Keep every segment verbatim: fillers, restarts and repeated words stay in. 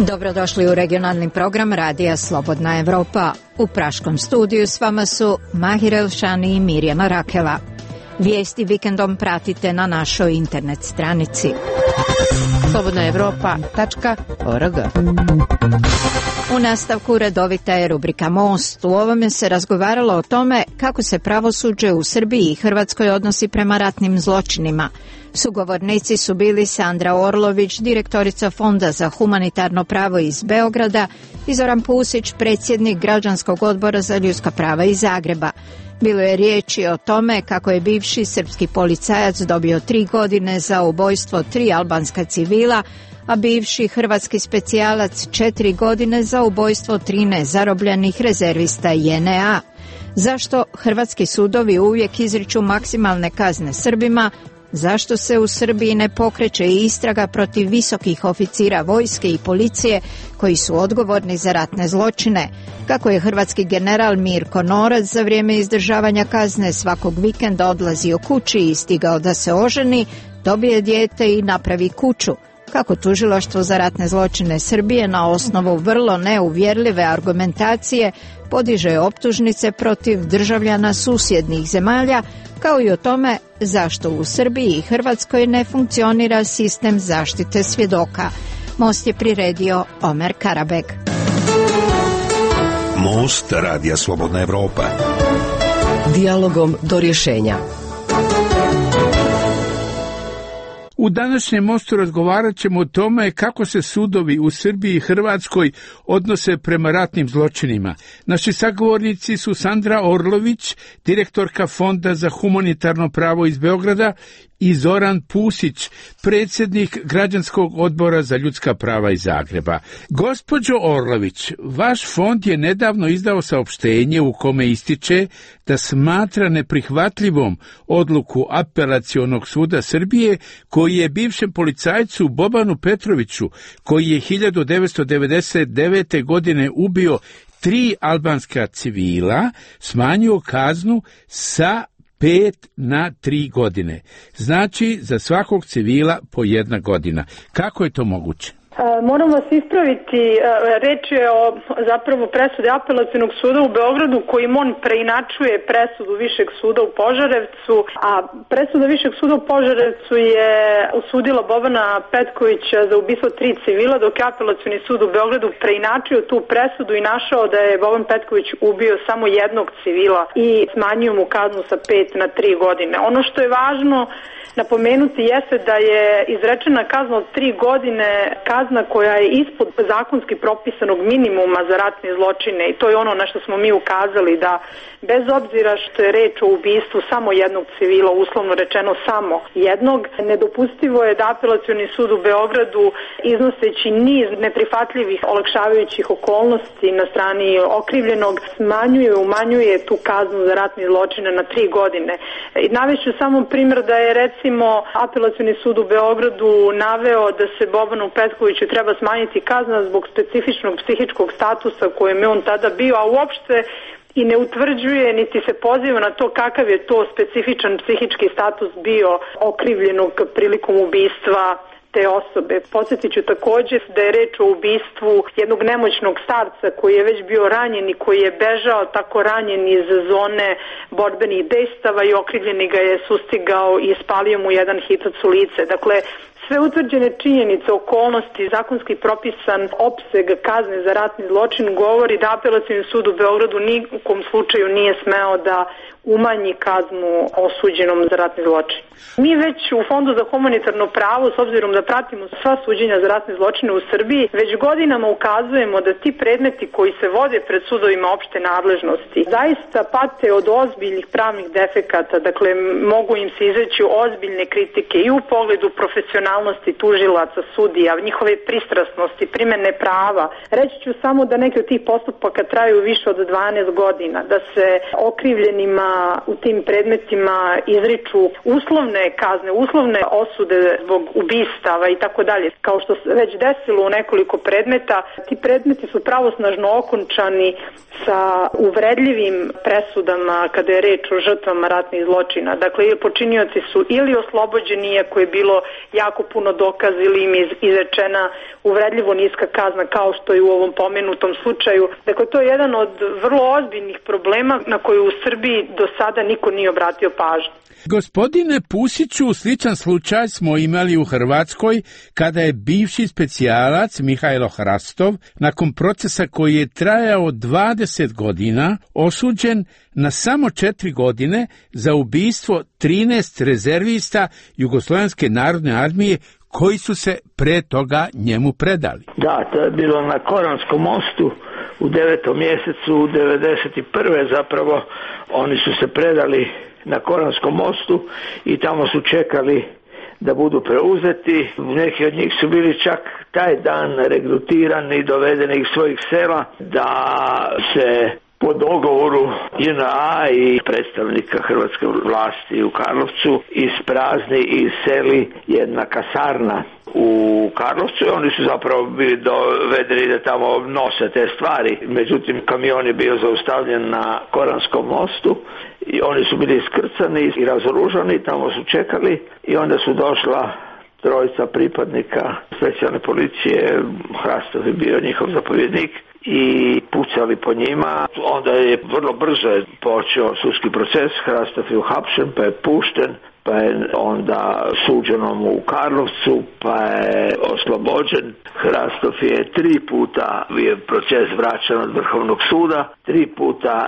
Dobrodošli u regionalni program Radija Slobodna Evropa. U praškom studiju s vama su Mahir Elšani i Mirjana Rakela. Vijesti vikendom pratite na našoj internet stranici slobodna evropa tačka org. U nastavku redovita je rubrika Most. U ovome se razgovaralo o tome kako se pravosuđe u Srbiji i Hrvatskoj odnosi prema ratnim zločinima. Sugovornici su bili Sandra Orlović, direktorica Fonda za humanitarno pravo iz Beograda, i Zoran Pusić, predsjednik Građanskog odbora za ljudska prava iz Zagreba. Bilo je riječi o tome kako je bivši srpski policajac dobio tri godine za ubojstvo tri albanska civila, a bivši hrvatski specijalac četiri godine za ubojstvo trinaest zarobljenih rezervista J N A. Zašto hrvatski sudovi uvijek izriču maksimalne kazne Srbima? Zašto se u Srbiji ne pokreće istraga protiv visokih oficira vojske i policije koji su odgovorni za ratne zločine? Kako je hrvatski general Mirko Norac za vrijeme izdržavanja kazne svakog vikenda odlazio kući i stigao da se oženi, dobije dijete i napravi kuću? Kako tužilaštvo za ratne zločine Srbije na osnovu vrlo neuvjerljive argumentacije podiže optužnice protiv državljana susjednih zemalja, kao i o tome zašto u Srbiji i Hrvatskoj ne funkcionira sistem zaštite svjedoka. Most je priredio Omer Karabeg. Most Radija Slobodna Evropa. Dijalogom do rješenja. U današnjem Mostu razgovarat ćemo o tome kako se sudovi u Srbiji i Hrvatskoj odnose prema ratnim zločinima. Naši sagovornici su Sandra Orlović, direktorka Fonda za humanitarno pravo iz Beograda, i Zoran Pusić, predsjednik Građanskog odbora za ljudska prava iz Zagreba. Gospođo Orlović, vaš fond je nedavno izdao saopštenje u kome ističe da smatra neprihvatljivom odluku Apelacionog suda Srbije koji je bivšem policajcu Bobanu Petroviću, koji je hiljadu devetsto devedeset devete. godine ubio tri albanska civila, smanjio kaznu sa pet na tri godine. Znači, za svakog civila po jedna godina. Kako je to moguće? Moram vas ispraviti, reč je o zapravo presudi Apelacionog suda u Beogradu kojim on preinačuje presudu Višeg suda u Požarevcu, a presuda Višeg suda u Požarevcu je osudila Bobana Petkovića za ubistvo tri civila, dok je Apelacioni sud u Beogradu preinačio tu presudu i našao da je Boban Petković ubio samo jednog civila i smanjio mu kaznu sa pet na tri godine. Ono što je važno napomenuti jeste da je izrečena kazna od tri godine kazna koja je ispod zakonski propisanog minimuma za ratne zločine, i to je ono na što smo mi ukazali, da bez obzira što je reč o ubistvu samo jednog civila, uslovno rečeno samo jednog, nedopustivo je da Apelacioni sud u Beogradu, iznoseći niz neprihvatljivih olakšavajućih okolnosti na strani okrivljenog, smanjuje, umanjuje tu kaznu za ratne zločine na tri godine. I navešću samo primjer da je recimo Apelacioni sud u Beogradu naveo da se Bobanu Petkoviću treba smanjiti kazna zbog specifičnog psihičkog statusa kojem je on tada bio, a uopšte i ne utvrđuje niti se poziva na to kakav je to specifičan psihički status bio okrivljenog prilikom ubistva te osobe. Podsjetit ću također da je reč o ubistvu jednog nemoćnog starca koji je već bio ranjen i koji je bežao tako ranjen iz zone borbenih dejstava i okrivljeni ga je sustigao i spalio mu jedan hitac u lice. Dakle, sve utvrđene činjenice, okolnosti, zakonski propisan opseg kazne za ratni zločin govori da Apelacioni sud u Beogradu nikom slučaju nije smeo da umanji kaznu osuđenom za ratni zločin. Mi već u Fondu za humanitarno pravo, s obzirom da pratimo sva suđenja za ratne zločine u Srbiji, već godinama ukazujemo da ti predmeti koji se vode pred sudovima opšte nadležnosti zaista pate od ozbiljnih pravnih defekata, dakle mogu im se izreći ozbiljne kritike i u pogledu profesionalnosti tužilaca, sudija, njihove pristrasnosti, primene prava. Reći ću samo da neki od tih postupaka traju više od dvanaest godina, da se okrivljenima u tim predmetima izriču uslovne kazne, uslovne osude zbog ubistava i tako dalje. Kao što se već desilo u nekoliko predmeta, ti predmeti su pravosnažno okončani sa uvredljivim presudama kada je reč o žrtvama ratnih zločina. Dakle, počinioci su ili oslobođeni, iako je bilo jako puno dokaza ili im je izrečena uvredljivo niska kazna kao što je u ovom pomenutom slučaju. Dakle, to je jedan od vrlo ozbiljnih problema na koju u Srbiji do sada niko nije obratio pažnju. Gospodine Pusiću, sličan slučaj smo imali u Hrvatskoj kada je bivši specijalac Mihajlo Hrastov nakon procesa koji je trajao dvadeset godina osuđen na samo četiri godine za ubistvo trinaest rezervista Jugoslovenske narodne armije koji su se pre toga njemu predali. Da, to je bilo na Koranskom mostu u devetom mjesecu devedeset prve zapravo. Oni su se predali na Koranskom mostu i tamo su čekali da budu preuzeti. Neki od njih su bili čak taj dan regrutirani i dovedeni iz svojih sela da se po dogovoru J N A i predstavnika hrvatske vlasti u Karlovcu isprazni i iseli jedna kasarna u Karlovcu. Oni su zapravo bili dovedeni da tamo nose te stvari. Međutim, kamion je bio zaustavljen na Koranskom mostu i oni su bili iskrcani i razoružani, tamo su čekali i onda su došla trojica pripadnika specijalne policije, Hrastov je bio njihov zapovjednik, i pucali po njima. Onda je vrlo brzo počeo sudski proces, Hrastov je uhapšen, pa je pušten, pa je onda suđeno mu u Karlovcu, pa je oslobođen. Hrastov je tri puta je proces vraćan od Vrhovnog suda, tri puta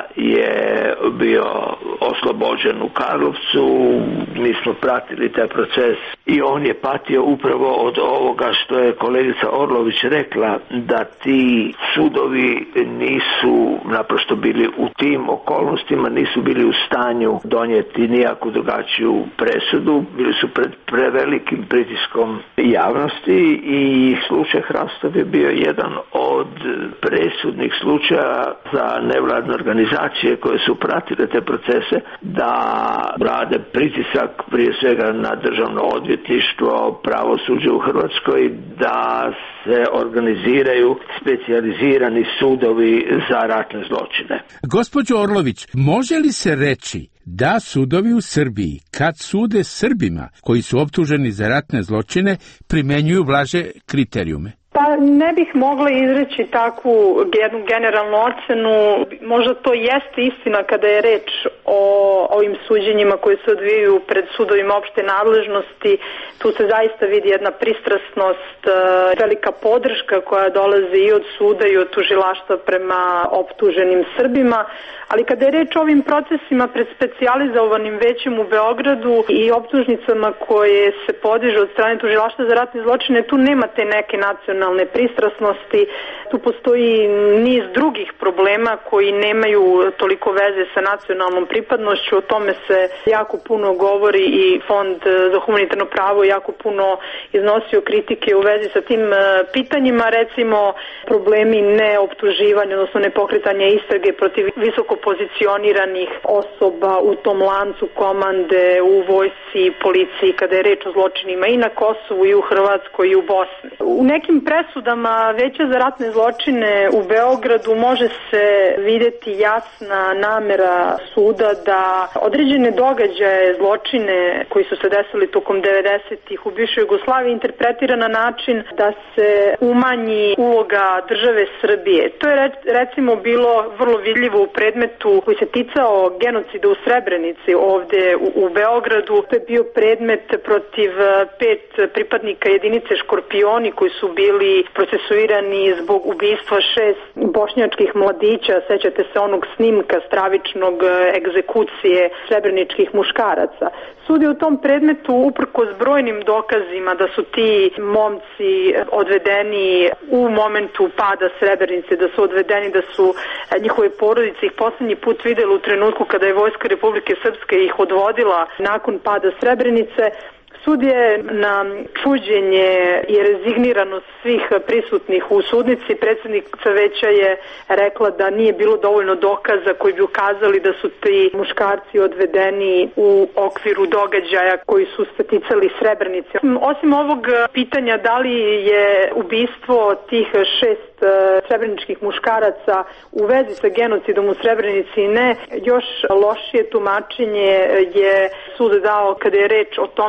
je bio oslobođen u Karlovcu, mi smo pratili taj proces i on je patio upravo od ovoga što je kolegica Orlović rekla, da ti sudovi nisu naprosto bili u tim okolnostima, nisu bili u stanju donijeti nijaku drugačiju presudu, bili su pred prevelikim pritiskom javnosti i slučaj Hrastov je bio jedan od presudnih slučaja za nevladne organizacije koje su pratile te procese da rade pritisak prije svega na državno odvjetništvo, pravosuđe u Hrvatskoj, da se organiziraju specijalizirani sudovi za ratne zločine. Gospođo Orlović, može li se reći da sudovi u Srbiji, kad sude Srbima koji su optuženi za ratne zločine, primenjuju blaže kriterijume? Pa ne bih mogla izreći takvu jednu generalnu ocenu. Možda to jeste istina kada je reč o ovim suđenjima koji se odvijaju pred sudovima opšte nadležnosti. Tu se zaista vidi jedna pristrasnost, velika podrška koja dolazi i od suda i od tužilaštva prema optuženim Srbima. Ali kada je reč o ovim procesima pred specijalizovanim većem u Beogradu i optužnicama koje se podižu od strane tužilaštva za ratne zločine, tu nema te neke nacionalne pristrasnosti. Tu postoji niz drugih problema koji nemaju toliko veze sa nacionalnom pripadnošću. O tome se jako puno govori i Fond za humanitarno pravo jako puno iznosio kritike u vezi sa tim pitanjima. Recimo, problemi neoptuživanja, odnosno nepokretanja istrage protiv visoko pozicioniranih osoba u tom lancu komande u vojsci, policiji, kada je reč o zločinima i na Kosovu i u Hrvatskoj i u Bosni. U nekim presudama Veća za ratne zločine u Beogradu može se videti jasna namera suda da određene događaje, zločine koji su se desili tokom devedesetih u bivšoj Jugoslaviji interpretira na način da se umanji uloga države Srbije. To je recimo bilo vrlo vidljivo u predmetu koji se ticao genocida u Srebrenici ovde u, u Beogradu. To je bio predmet protiv pet pripadnika jedinice Škorpioni koji su bili procesuirani zbog ubistva šest bošnjačkih mladića. Sećate se onog snimka stravičnog egzekucije srebreničkih muškaraca. Sud je u tom predmetu uprkos brojnim dokazima da su ti momci odvedeni u momentu pada Srebrenice, da su odvedeni, da su njihove porodice ih poslednji put videli u trenutku kada je Vojska Republike Srpske ih odvodila nakon pada Srebrenice. Sud je na čuđenje i rezigniranost svih prisutnih u sudnici. Predsjednica veća je rekla da nije bilo dovoljno dokaza koji bi ukazali da su ti muškarci odvedeni u okviru događaja koji su se ticali Srebrenice. Osim ovog pitanja da li je ubistvo tih šest srebreničkih muškaraca u vezi sa genocidom u Srebrenici ne, još lošije tumačenje je sud dao kada je reč o tome da li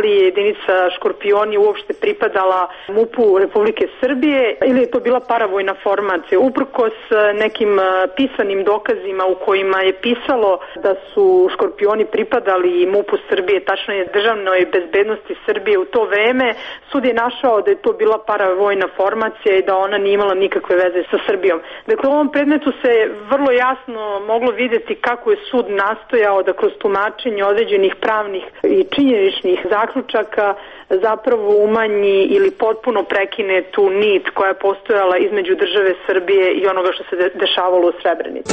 li je jedinica Škorpioni uopšte pripadala M U P-u Republike Srbije ili je to bila paravojna formacija. Uprkos nekim pisanim dokazima u kojima je pisalo da su Škorpioni pripadali M U P-u Srbije, tačno je državnoj bezbednosti Srbije u to vreme, sud je našao da je to bila paravojna formacija i da ona nije imala nikakve veze sa Srbijom. Dakle, u ovom predmetu se vrlo jasno moglo vidjeti kako je sud nastojao da kroz tumačenje određenih pravnih i činjeničnih zaključaka zapravo umanji ili potpuno prekine tu nit koja je postojala između države Srbije i onoga što se dešavalo u Srebrenici.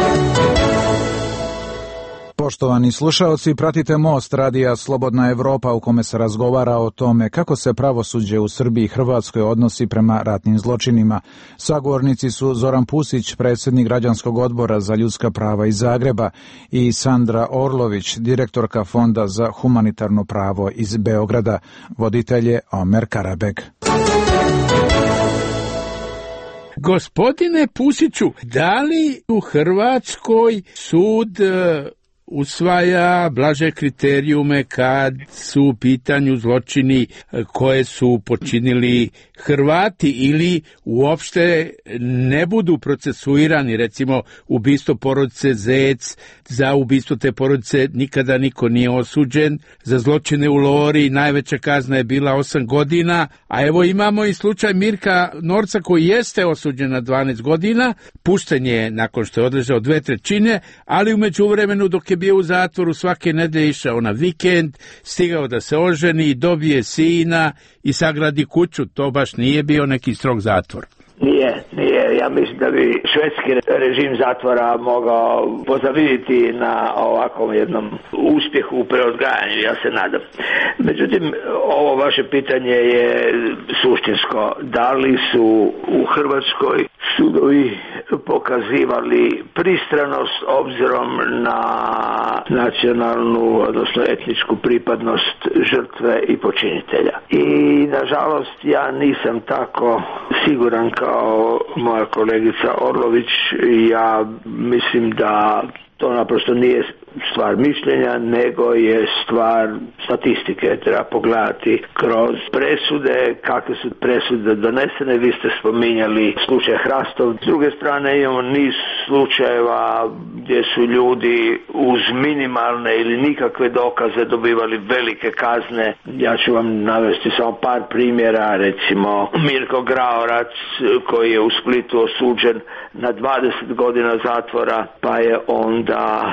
Poštovani slušaoci, pratite Most radija Slobodna Evropa u kome se razgovara o tome kako se pravosuđe u Srbiji i Hrvatskoj odnosi prema ratnim zločinima. Sagovornici su Zoran Pusić, predsjednik Građanskog odbora za ljudska prava iz Zagreba, i Sandra Orlović, direktorka Fonda za humanitarno pravo iz Beograda. Voditelj je Omer Karabeg. Gospodine Pusiću, da li u Hrvatskoj sud usvaja blaže kriterijume kad su u pitanju zločini koje su počinili Hrvati ili uopšte ne budu procesuirani, recimo ubistvo porodice Zec, za ubistvo te porodice nikada niko nije osuđen, za zločine u Lori najveća kazna je bila osam godina, a evo imamo i slučaj Mirka Norca koji jeste osuđen na dvanaest godina, pušten je nakon što je odležao dve trećine, ali u međuvremenu dok je bio u zatvoru svake nedelje išao na vikend, stigao da se oženi, dobije sina i sagradi kuću. To baš nije bio neki strog zatvor. Nije, nije. Ja mislim da bi švedski režim zatvora mogao pozaviditi na ovakvom jednom uspjehu u preodgajanju, ja se nadam. Međutim, ovo vaše pitanje je suštinsko. Da li su u Hrvatskoj sudovi pokazivali pristranost obzirom na nacionalnu, odnosno etničku pripadnost žrtve i počinitelja? I nažalost ja nisam tako siguran kao moja kolegica Orlović. Ja mislim da to naprosto nije stvar mišljenja, nego je stvar statistike. Treba pogledati kroz presude, kakve su presude donesene. Vi ste spominjali slučaj Hrastov. S druge strane imamo niz slučajeva gdje su ljudi uz minimalne ili nikakve dokaze dobivali velike kazne. Ja ću vam navesti samo par primjera. Recimo Mirko Graorac koji je u Splitu osuđen na dvadeset godina zatvora, pa je onda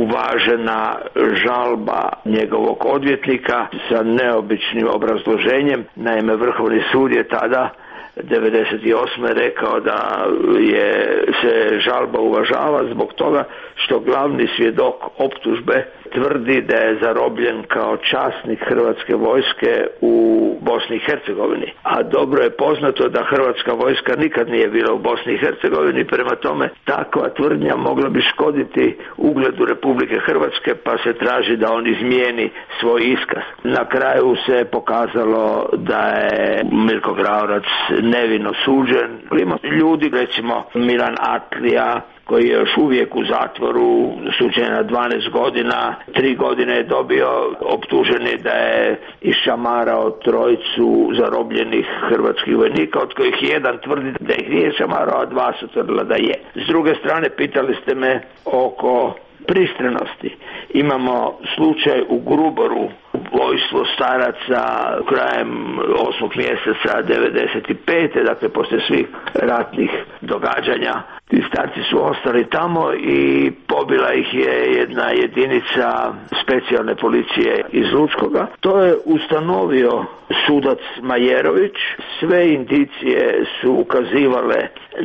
uvažena žalba njegovog odvjetnika sa neobičnim obrazloženjem. Naime, Vrhovni sud je tada devedeset osme rekao da je se žalba uvažava zbog toga što glavni svjedok optužbe tvrdi da je zarobljen kao časnik hrvatske vojske u Bosni i Hercegovini. A dobro je poznato da hrvatska vojska nikad nije bila u Bosni i Hercegovini, prema tome takva tvrdnja mogla bi škoditi ugledu Republike Hrvatske, pa se traži da on izmijeni svoj iskaz. Na kraju se pokazalo da je Mirko Graorac nevino suđen. Ima ljudi, recimo Milan Atlija, koji je još uvijek u zatvoru, suđen na dvanaest godina, tri godine je dobio, optuženi da je išamarao trojicu zarobljenih hrvatskih vojnika, od kojih jedan tvrdi da ih nije šamarao, a dva su tvrdila da je. S druge strane, pitali ste me oko pristranosti. Imamo slučaj u Gruboru, ubojstvo staraca krajem osmog mjeseca devedeset pete. Dakle poslije svih ratnih događanja. Ti starci su ostali tamo i pobila ih je jedna jedinica specijalne policije iz Lučkoga. To je ustanovio sudac Majerović. Sve indicije su ukazivale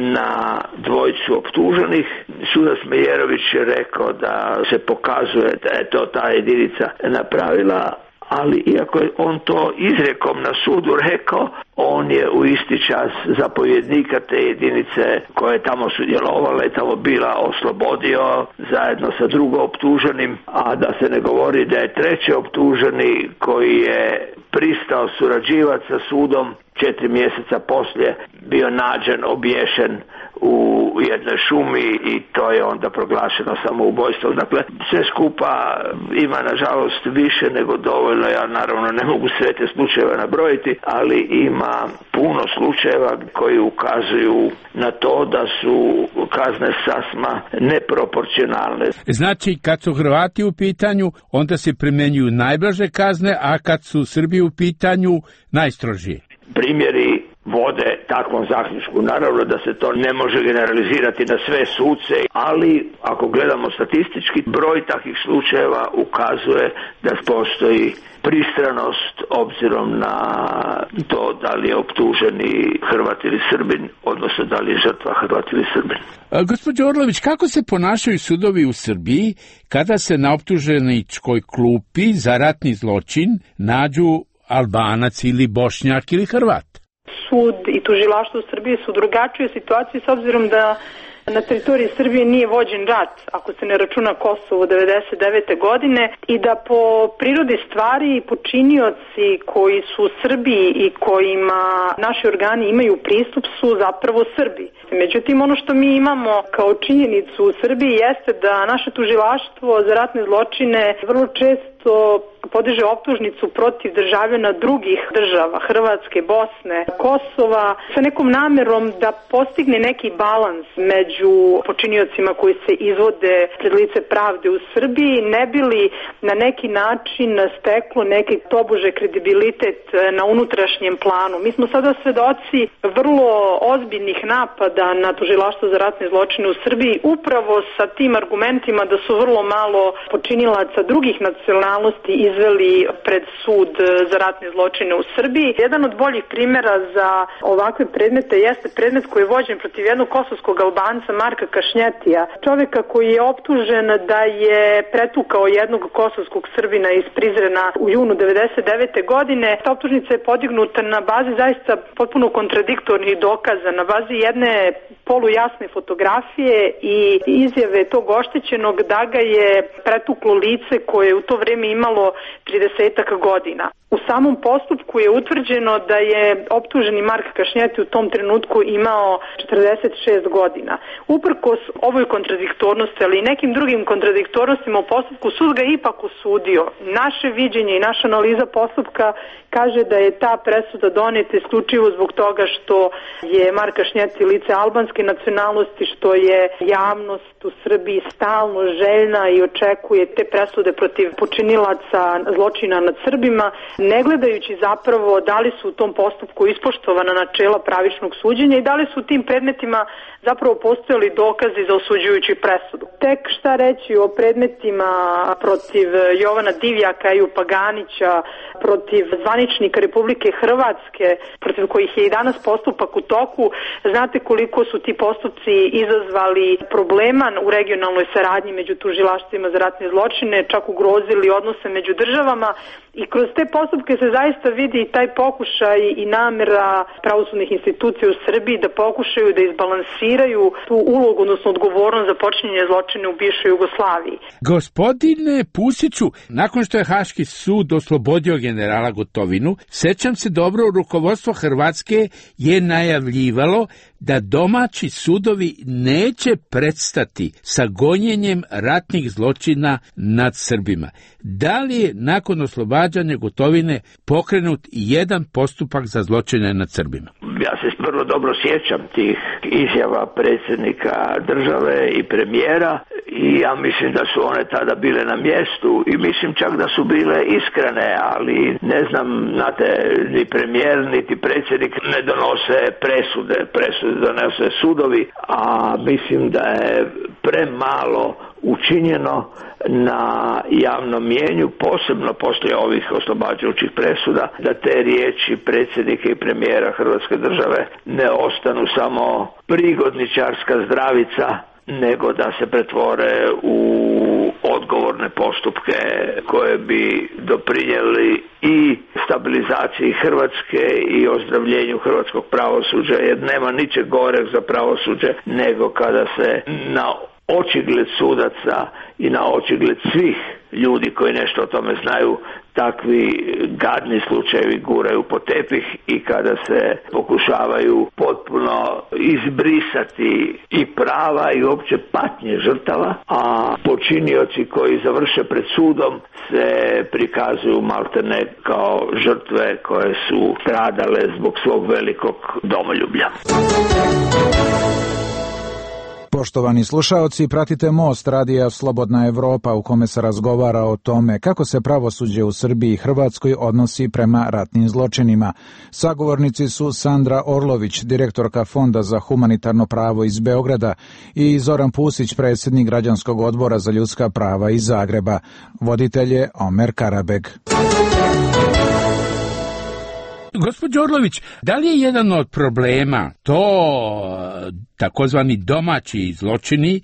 na dvojicu optuženih. Sudac Majerović je rekao da se pokazuje da je to ta jedinica napravila, ali iako je on to izrekom na sudu rekao, on je u isti čas zapovjednika te jedinice koja je tamo sudjelovala i tamo bila oslobodio zajedno sa drugo optuženim, a da se ne govori da je treći optuženi koji je pristao surađivati sa sudom četiri mjeseca poslije bio nađen, obješen u jednoj šumi i to je onda proglašeno samoubojstvo. Dakle, sve skupa ima nažalost više nego dovoljno, ja naravno ne mogu sve te slučajeve nabrojiti, ali ima puno slučajeva koji ukazuju na to da su kazne sasma neproporcionalne. Znači, kad su Hrvati u pitanju, onda se primjenjuju najblaže kazne, a kad su Srbi u pitanju, najstrožije. Primjeri vode takvom zaključku. Naravno da se to ne može generalizirati na sve suce, ali ako gledamo statistički, broj takvih slučajeva ukazuje da postoji pristranost obzirom na to da li je optuženi Hrvat ili Srbin, odnosno da li je žrtva Hrvat ili Srbin. A, gospođo Orlović, kako se ponašaju sudovi u Srbiji kada se na optuženičkoj klupi za ratni zločin nađu Albanac ili Bošnjak ili Hrvat? Sud i tužilaštvo u Srbiji su drugačije situacije s obzirom da na teritoriji Srbije nije vođen rat, ako se ne računa Kosovo devedeset devete godine, i da po prirodi stvari počinioci koji su Srbi i kojima naši organi imaju pristup su zapravo Srbi. Međutim, ono što mi imamo kao činjenicu u Srbiji jeste da naše tužilaštvo za ratne zločine vrlo često podiže optužnicu protiv državljana drugih država, Hrvatske, Bosne, Kosova, sa nekom namerom da postigne neki balans među počiniocima koji se izvode pred lice pravde u Srbiji, ne bi li na neki način steklo neki tobože kredibilitet na unutrašnjem planu. Mi smo sada svedoci vrlo ozbiljnih napada na tužilaštvo za ratne zločine u Srbiji, upravo sa tim argumentima da su vrlo malo počinilaca drugih nacionalnosti izveli pred sud za ratne zločine u Srbiji. Jedan od boljih primjera za ovakve predmete jeste predmet koji je vođen protiv jednog kosovskog Albanca, Marka Kašnjetija, čovjeka koji je optužen da je pretukao jednog kosovskog Srbina iz Prizrena u junu devedeset devete godine. Ta optužnica je podignuta na bazi zaista potpuno kontradiktornih dokaza, na bazi jedne polujasne fotografije i izjave tog oštećenog da ga je pretuklo lice koje je u to vrijeme imalo tridesetak godina. U samom postupku je utvrđeno da je optuženi Mark Kašnjeti u tom trenutku imao četrdeset šest godina. Uprkos ovoj kontradiktornosti, ali i nekim drugim kontradiktornostima u postupku, sud ga ipak osudio. Naše viđenje i naša analiza postupka kaže da je ta presuda doneta isključivo zbog toga što je Mark Kašnjeti lice albanske nacionalnosti, što je javnost u Srbiji stalno željna i očekuje te presude protiv počinilaca zločina nad Srbima, ne gledajući zapravo da li su u tom postupku ispoštovana načela pravičnog suđenja i da li su u tim predmetima zapravo postojali dokazi za osuđujuću presudu. Tek šta reći o predmetima protiv Jovana Divjaka i Upaganića, protiv zvaničnika Republike Hrvatske, protiv kojih je i danas postupak u toku. Znate koliko su ti postupci izazvali problema u regionalnoj saradnji među tužilaštvima za ratne zločine, čak ugrozili odnose među državama, i kroz te postupke se zaista vidi taj pokušaj i namjera pravosudnih institucija u Srbiji da pokušaju da izbalansiraju tu ulogu, odnosno odgovornost za počinjenje zločina u bivšoj Jugoslaviji. Gospodine Pusiću, nakon što je Haški sud oslobodio generala Gotovinu, sećam se dobro, rukovodstvo Hrvatske je najavljivalo da domaći sudovi neće prestati sa gonjenjem ratnih zločina nad Srbima. Da li je nakon oslobađanja Gotovine pokrenut jedan postupak za zločine nad Srbima? Ja se vrlo dobro sjećam tih izjava predsjednika države i premijera i ja mislim da su one tada bile na mjestu i mislim čak da su bile iskrene, ali ne znam, znate, ni premijer niti predsjednik ne donose presude, presude donose sudovi, a mislim da je premalo učinjeno na javnom mijenju, posebno poslije ovih oslobađajućih presuda, da te riječi predsjednika i premijera Hrvatske države ne ostanu samo prigodničarska zdravica, nego da se pretvore u odgovorne postupke koje bi doprinijeli i stabilizaciji Hrvatske i ozdravljenju hrvatskog pravosuđa, jer nema ničeg goreg za pravosuđe nego kada se na očigled sudaca i na očigled svih ljudi koji nešto o tome znaju takvi gadni slučajevi guraju po tepih i kada se pokušavaju potpuno izbrisati i prava i uopće patnje žrtava, a počinioci koji završe pred sudom se prikazuju maltene kao žrtve koje su stradale zbog svog velikog domoljublja. Poštovani slušaoci, pratite Most radija Slobodna Evropa u kome se razgovara o tome kako se pravosuđe u Srbiji i Hrvatskoj odnosi prema ratnim zločinima. Sagovornici su Sandra Orlović, direktorka Fonda za humanitarno pravo iz Beograda, i Zoran Pusić, predsjednik Građanskog odbora za ljudska prava iz Zagreba. Voditelj je Omer Karabeg. Gospođo Orlović, da li je jedan od problema to takozvani domaći zločini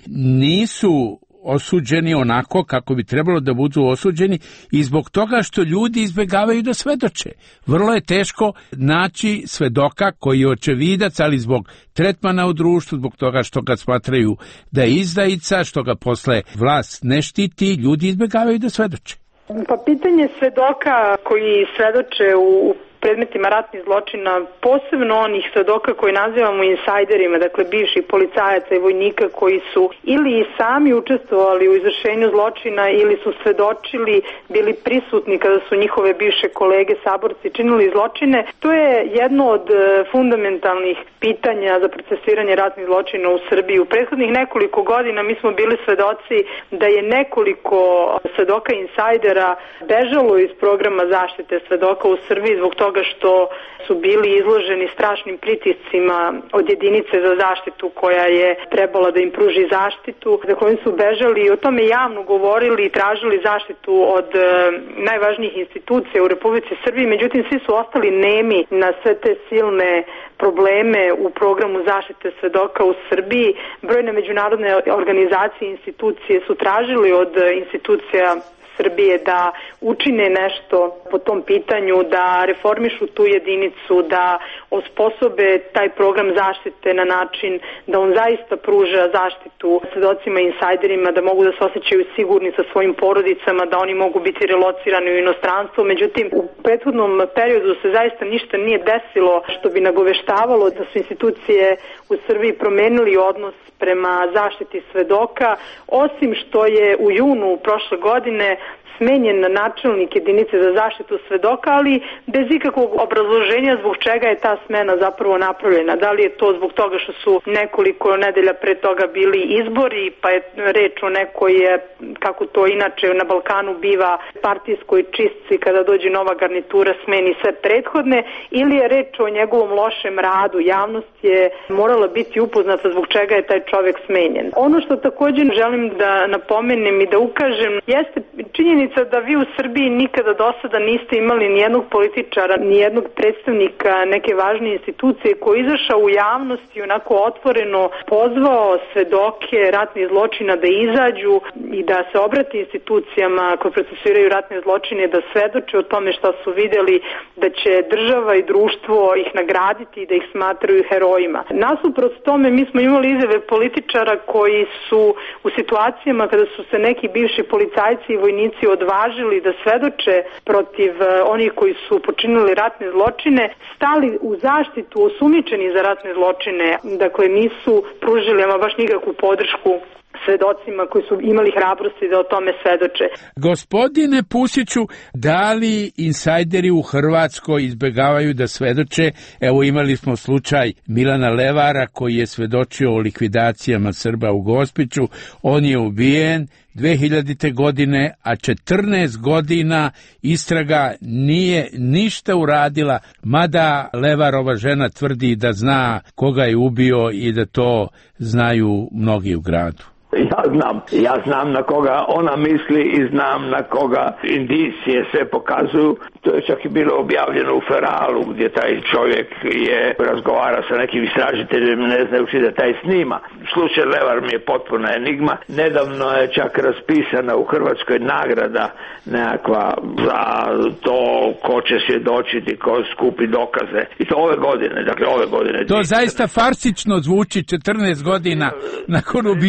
nisu osuđeni onako kako bi trebalo da budu osuđeni i zbog toga što ljudi izbjegavaju da svedoče? Vrlo je teško naći svedoka koji je očevidac, ali zbog tretmana u društvu, zbog toga što ga smatraju da je izdajica, što ga posle vlast ne štiti, ljudi izbjegavaju da svedoče. Pa pitanje svedoka koji svedoče u predmetima ratnih zločina, posebno onih svedoka koji nazivamo insajderima, dakle bivših policajaca i vojnika koji su ili i sami učestvovali u izvršenju zločina ili su svedočili, bili prisutni kada su njihove bivše kolege saborci činili zločine. To je jedno od fundamentalnih pitanja za procesiranje ratnih zločina u Srbiji. U prethodnih nekoliko godina mi smo bili svedoci da je nekoliko svedoka insajdera bežalo iz programa zaštite svedoka u Srbiji zbog toga što su bili izloženi strašnim pritiscima od jedinice za zaštitu koja je trebala da im pruži zaštitu. Dakle, oni su bežali i o tome javno govorili i tražili zaštitu od e, najvažnijih institucija u Republici Srbiji, međutim svi su ostali nemi na sve te silne probleme u programu zaštite svedoka u Srbiji. Brojne međunarodne organizacije i institucije su tražili od institucija Srbije da učine nešto po tom pitanju, da reformišu tu jedinicu, da osposobe taj program zaštite na način da on zaista pruža zaštitu svedocima i insajderima, da mogu da se osjećaju sigurni sa svojim porodicama, da oni mogu biti relocirani u inostranstvo. Međutim, u prethodnom periodu se zaista ništa nije desilo što bi nagoveštavalo da su institucije u Srbiji promenili odnos prema zaštiti svedoka, osim što je u junu prošle godine smenjen načelnik jedinice za zaštitu svedoka, ali bez ikakvog obrazloženja zbog čega je ta smena zapravo napravljena. Da li je to zbog toga što su nekoliko nedelja pre toga bili izbori, pa je reč o nekoj, kako to inače na Balkanu biva, partijskoj čistci kada dođe nova garnitura, smeni sve prethodne, ili je reč o njegovom lošem radu. Javnost je morala biti upoznata zbog čega je taj čovjek smenjen. Ono što također želim da napomenem i da ukažem jeste činjenica da vi u Srbiji nikada do sada niste imali nijednog političara, nijednog predstavnika neke važne institucije koji je izašao u javnost i onako otvoreno pozvao svedoke ratnih zločina da izađu i da se obrati institucijama koje procesiraju ratne zločine, da svedoče o tome šta su vidjeli, da će država i društvo ih nagraditi i da ih smatraju herojima. Nasuprot tome mi smo imali izjave političara koji su u situacijama kada su se neki bivši policajci i vojnici odvažili da svedoče protiv onih koji su počinili ratne zločine, stali u zaštitu osumnjičeni za ratne zločine. Dakle, nisu pružili ama baš nikakvu podršku svedocima koji su imali hrabrosti da o tome svedoče. Gospodine Pusiću, da li insajderi u Hrvatskoj izbjegavaju da svedoče? Evo, imali smo slučaj Milana Levara koji je svedočio o likvidacijama Srba u Gospiću. On je ubijen dve hiljadite godine, a četrnaest godina istraga nije ništa uradila, mada Levarova žena tvrdi da zna koga je ubio i da to znaju mnogi u gradu. Ja znam, ja znam na koga ona misli i znam na koga indicije sve pokazuju. To je čak i bilo objavljeno u Feralu gdje taj čovjek je razgovara sa nekim istražiteljem, ne znajući da taj snima. Slučaj Levar mi je potpuna enigma. Nedavno je čak raspisana u Hrvatskoj nagrada nekakva za to ko će svjedočiti, ko skupi dokaze. I to ove godine, dakle ove godine. To zaista farsično zvuči, četrnaest godina nakon ubistva se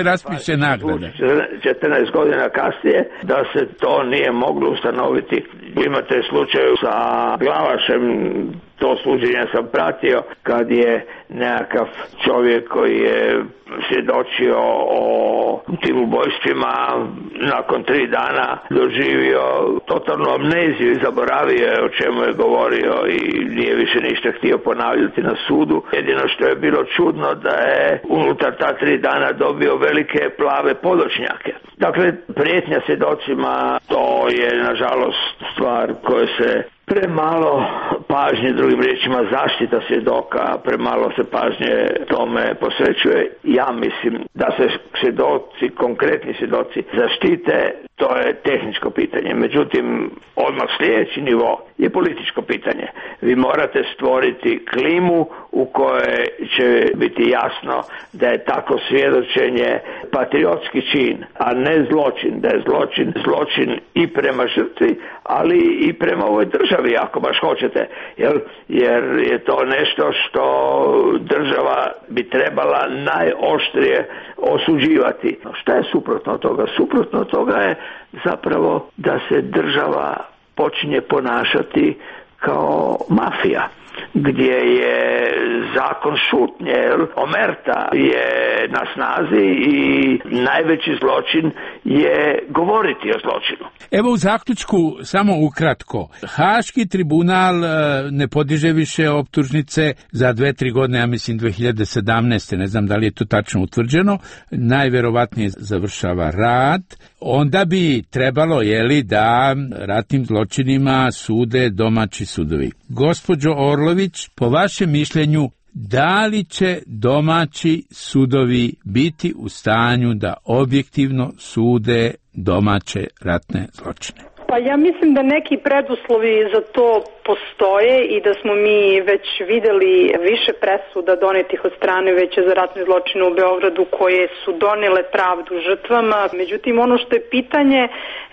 se raspiše nagrada. četrnaest godina kasnije da se to nije moglo ustanoviti. Imate slučaj sa Glavašem, to suđenje sam pratio kad je nekakav čovjek koji je svjedočio o tim ubojstvima nakon tri dana doživio totalnu amneziju i zaboravio je o čemu je govorio i nije više ništa htio ponavljati na sudu. Jedino što je bilo čudno da je unutar ta tri dana dobio velike plave podočnjake. Dakle, prijetnja svjedocima, to je nažalost stvar koja se premalo pažnje, drugim riječima zaštita svjedoka, premalo se pažnje tome posvećuje. Ja mislim da se svjedoci, konkretni svjedoci zaštite, to je tehničko pitanje. Međutim, odmah sljedeći nivo je političko pitanje. Vi morate stvoriti klimu u kojoj će biti jasno da je tako svjedočenje patriotski čin, a ne zločin, da je zločin zločin i prema žrtvi, ali i prema ovoj državi, ako baš hoćete, jer, jer je to nešto što država bi trebala najoštrije osuđivati. Šta je suprotno od toga? Suprotno od toga je zapravo da se država počinje ponašati kao mafija, gdje je zakon šutnje, omerta je na snazi i najveći zločin je govoriti o zločinu. Evo u zaključku, samo ukratko, Haški tribunal ne podiže više optužnice za dve, tri godine, ja mislim dve hiljade sedamnaeste. Ne znam da li je to tačno utvrđeno, najverovatnije završava rad. Onda bi trebalo, jeli, da ratnim zločinima sude domaći sudovi. Gospođo Orlović, po vašem mišljenju, da li će domaći sudovi biti u stanju da objektivno sude domaće ratne zločine? Pa ja mislim da neki preduslovi za to postoje i da smo mi već videli više presuda donetih od strane Veća za ratne zločine u Beogradu koje su donele pravdu žrtvama. Međutim, ono što je pitanje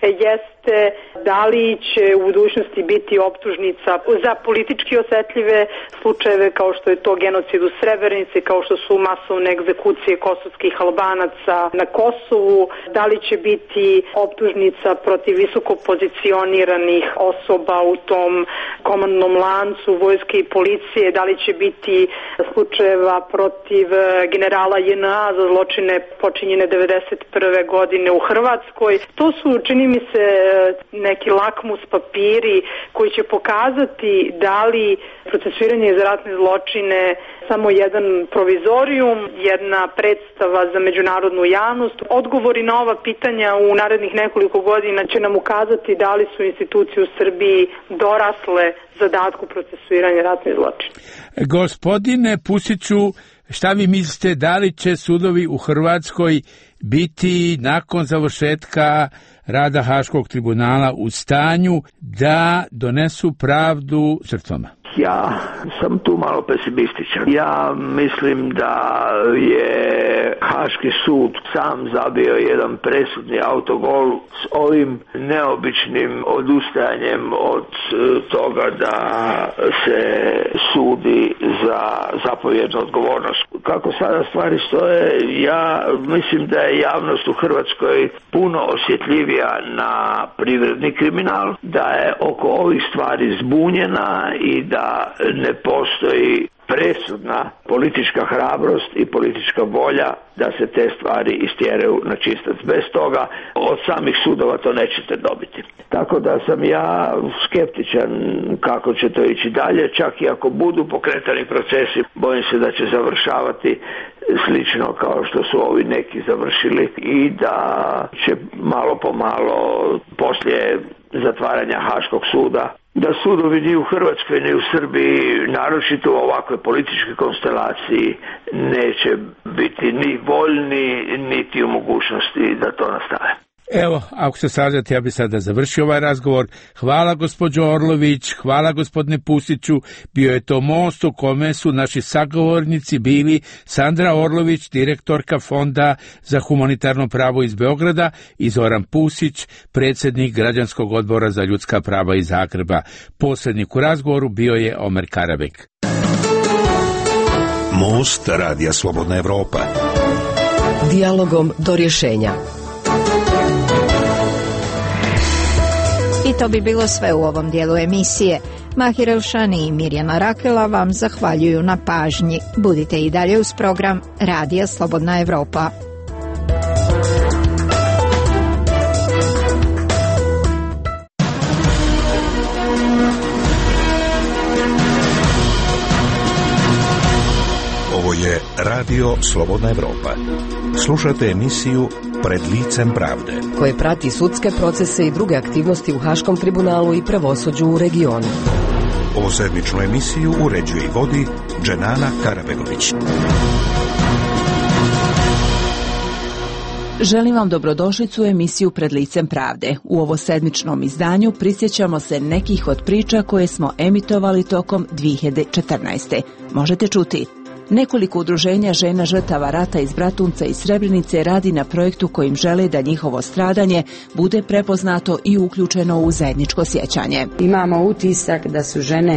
jeste da li će u budućnosti biti optužnica za politički osetljive slučajeve kao što je to genocid u Srebrenici, kao što su masovne egzekucije kosovskih Albanaca na Kosovu, da li će biti optužnica protiv visoko pozicioniranih osoba u tom komandnom lancu vojske i policije, da li će biti slučajeva protiv generala J N A za zločine počinjene devedeset prve godine u Hrvatskoj. To su, čini mi se, neki lakmus papiri koji će pokazati da li procesuiranje za ratne zločine samo jedan provizorijum, jedna predstava za međunarodnu javnost. Odgovori na ova pitanja u narednih nekoliko godina će nam ukazati da li su institucije u Srbiji dorasle zadatku procesuiranja ratnih zločina. Gospodine Pusiću, šta vi mislite, da li će sudovi u Hrvatskoj biti nakon završetka rada Haškog tribunala u stanju da donesu pravdu žrtvama? Ja sam tu malo pesimističan. Ja mislim da je Haški sud sam zabio jedan presudni autogol s ovim neobičnim odustajanjem od toga da se sudi za zapovjednu odgovornost. Kako sada stvari stoje, ja mislim da je javnost u Hrvatskoj puno osjetljivija na privredni kriminal, da je oko ovih stvari zbunjena i da da ne postoji presudna politička hrabrost i politička volja da se te stvari istjeraju na čistac. Bez toga od samih sudova to nećete dobiti. Tako da sam ja skeptičan kako će to ići dalje, čak i ako budu pokretani procesi, bojim se da će završavati slično kao što su ovi neki završili i da će malo po malo poslije zatvaranja Haškog suda da sudovi ni u Hrvatskoj ni u Srbiji, naročito u ovakvoj političkoj konstelaciji, neće biti ni voljni niti u mogućnosti da to nastave. Evo, ako se slažete, ja bih sada završio ovaj razgovor. Hvala gospođo Orlović, hvala gospodine Pusiću. Bio je to most u kome su naši sagovornici bili Sandra Orlović, direktorka Fonda za humanitarno pravo iz Beograda, i Zoran Pusić, predsjednik Građanskog odbora za ljudska prava iz Zagreba. Posrednik u razgovoru bio je Omer Karabek. Most Radija Slobodna Evropa. Dijalogom do rješenja. I to bi bilo sve u ovom dijelu emisije. Mahir Elšani i Mirjana Rakela vam zahvaljuju na pažnji. Budite i dalje uz program Radija Slobodna Evropa. Ovo je Radio Slobodna Evropa. Slušate emisiju Pred licem pravde, koje prati sudske procese i druge aktivnosti u Haškom tribunalu i pravosuđu u regionu. Ovu sedmičnu emisiju uređuje i vodi Dženana Karabegović. Želim vam dobrodošlicu u emisiju Pred licem pravde. U ovo sedmičnom izdanju prisjećamo se nekih od priča koje smo emitovali tokom dvije hiljade četrnaeste. Možete čuti. Nekoliko udruženja žena žrtava rata iz Bratunca i Srebrenice radi na projektu kojim žele da njihovo stradanje bude prepoznato i uključeno u zajedničko sjećanje. Imamo utisak da su žene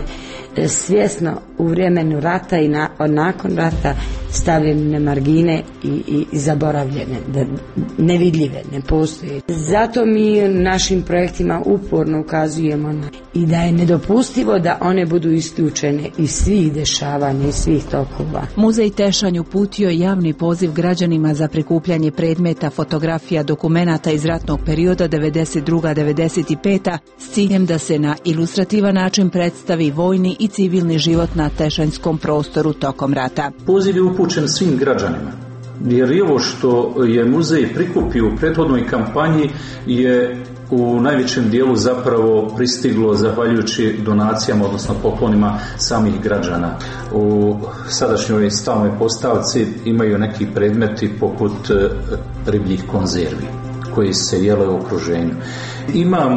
svjesno u vremenu rata i na, nakon rata stavljene na margine i, i zaboravljene, da nevidljive, ne postoje. Zato mi našim projektima uporno ukazujemo na i da je nedopustivo da one budu isključene iz svih dešavanja, iz svih tokova. Muzej Tešanj uputio je javni poziv građanima za prikupljanje predmeta, fotografija, dokumenata iz ratnog perioda devedeset druga devedeset peta s ciljem da se na ilustrativan način predstavi vojni i civilni život na tešanjskom prostoru tokom rata. Poziv je upućen svim građanima, jer i ovo što je muzej prikupio u prethodnoj kampanji je u najvećem dijelu zapravo pristiglo zahvaljujući donacijama, odnosno poklonima samih građana. U sadašnjoj stalnoj postavci imaju neki predmeti poput ribljih konzervi koji se jele u okruženju. Imamo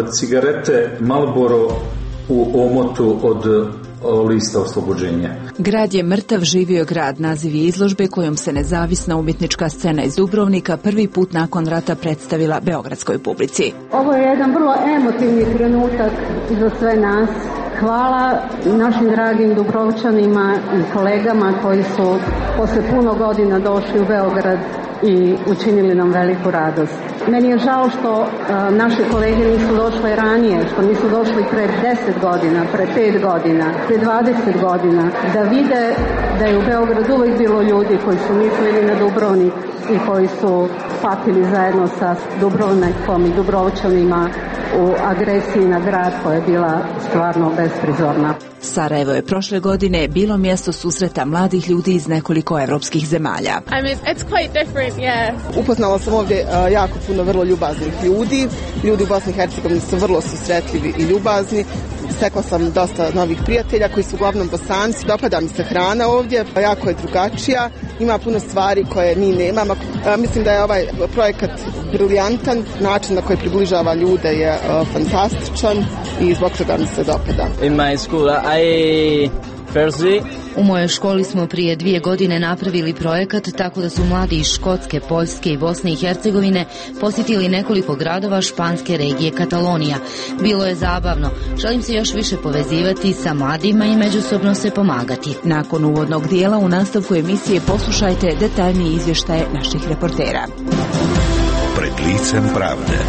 cigarete Marlboro u omotu od lista oslobođenja. Grad je mrtav, živio grad, naziv je izložbe kojom se nezavisna umjetnička scena iz Dubrovnika prvi put nakon rata predstavila beogradskoj publici. Ovo je jedan vrlo emotivni trenutak za sve nas. Hvala našim dragim Dubrovčanima i kolegama koji su posle puno godina došli u Beograd i učinili nam veliku radost. Meni je žao što uh, naše kolege nisu došle ranije, što nisu došli pre deset godina, pre pet godina, pre dvadeset godina, da vide da je u Beogradu uvijek bilo ljudi koji su mislili na Dubrovnik i koji su patili zajedno sa Dubrovnikom i Dubrovčanima u agresiji na grad koja je bila stvarno besprizorna. Sarajevo je prošle godine bilo mjesto susreta mladih ljudi iz nekoliko evropskih zemalja. I mean, it's quite different, yeah. Upoznala sam ovdje uh, jako puno vrlo ljubaznih ljudi. Ljudi u Bosni i Hercegovini su vrlo susretljivi i ljubazni. Stekla sam dosta novih prijatelja koji su uglavnom Bosanci. Dopada mi se hrana ovdje, jako je drugačija. Ima puno stvari koje mi nemamo. Uh, mislim da je ovaj projekat briljantan. Način na koji približava ljude je uh, fantastičan i zbog toga mi se dopada. In my school, I firstly U mojoj školi smo prije dvije godine napravili projekat tako da su mladi iz Škotske, Poljske i Bosne i Hercegovine posjetili nekoliko gradova španske regije Katalonija. Bilo je zabavno. Želim se još više povezivati sa mladima i međusobno se pomagati. Nakon uvodnog dijela u nastavku emisije poslušajte detaljnije izvještaje naših reportera. Pred licem pravde.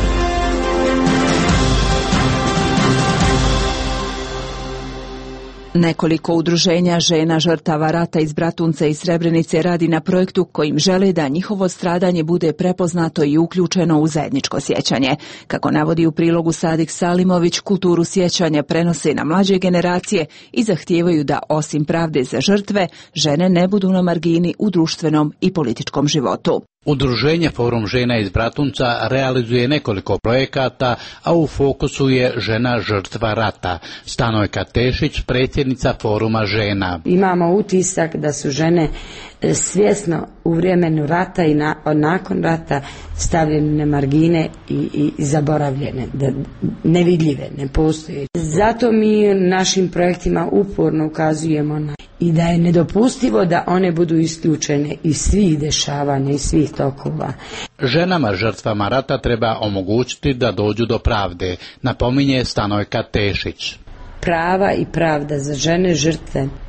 Nekoliko udruženja žena žrtava rata iz Bratunca i Srebrenice radi na projektu kojim žele da njihovo stradanje bude prepoznato i uključeno u zajedničko sjećanje. Kako navodi u prilogu Sadik Salimović, kulturu sjećanja prenose na mlađe generacije i zahtijevaju da osim pravde za žrtve, žene ne budu na margini u društvenom i političkom životu. Udruženje Forum žena iz Bratunca realizuje nekoliko projekata, a u fokusu je žena žrtva rata. Stanojka Tešić, predsjednica Foruma žena. Imamo utisak da su žene svjesno u vremenu rata i na, nakon rata stavljene na margine i, i zaboravljene, da nevidljive, ne postoje. Zato mi našim projektima uporno ukazujemo na i da je nedopustivo da one budu isključene iz svih dešavanja, iz svih tokova. Ženama žrtvama rata treba omogućiti da dođu do pravde, napominje Stanojka Tešić. Prava i pravda za žene žrtve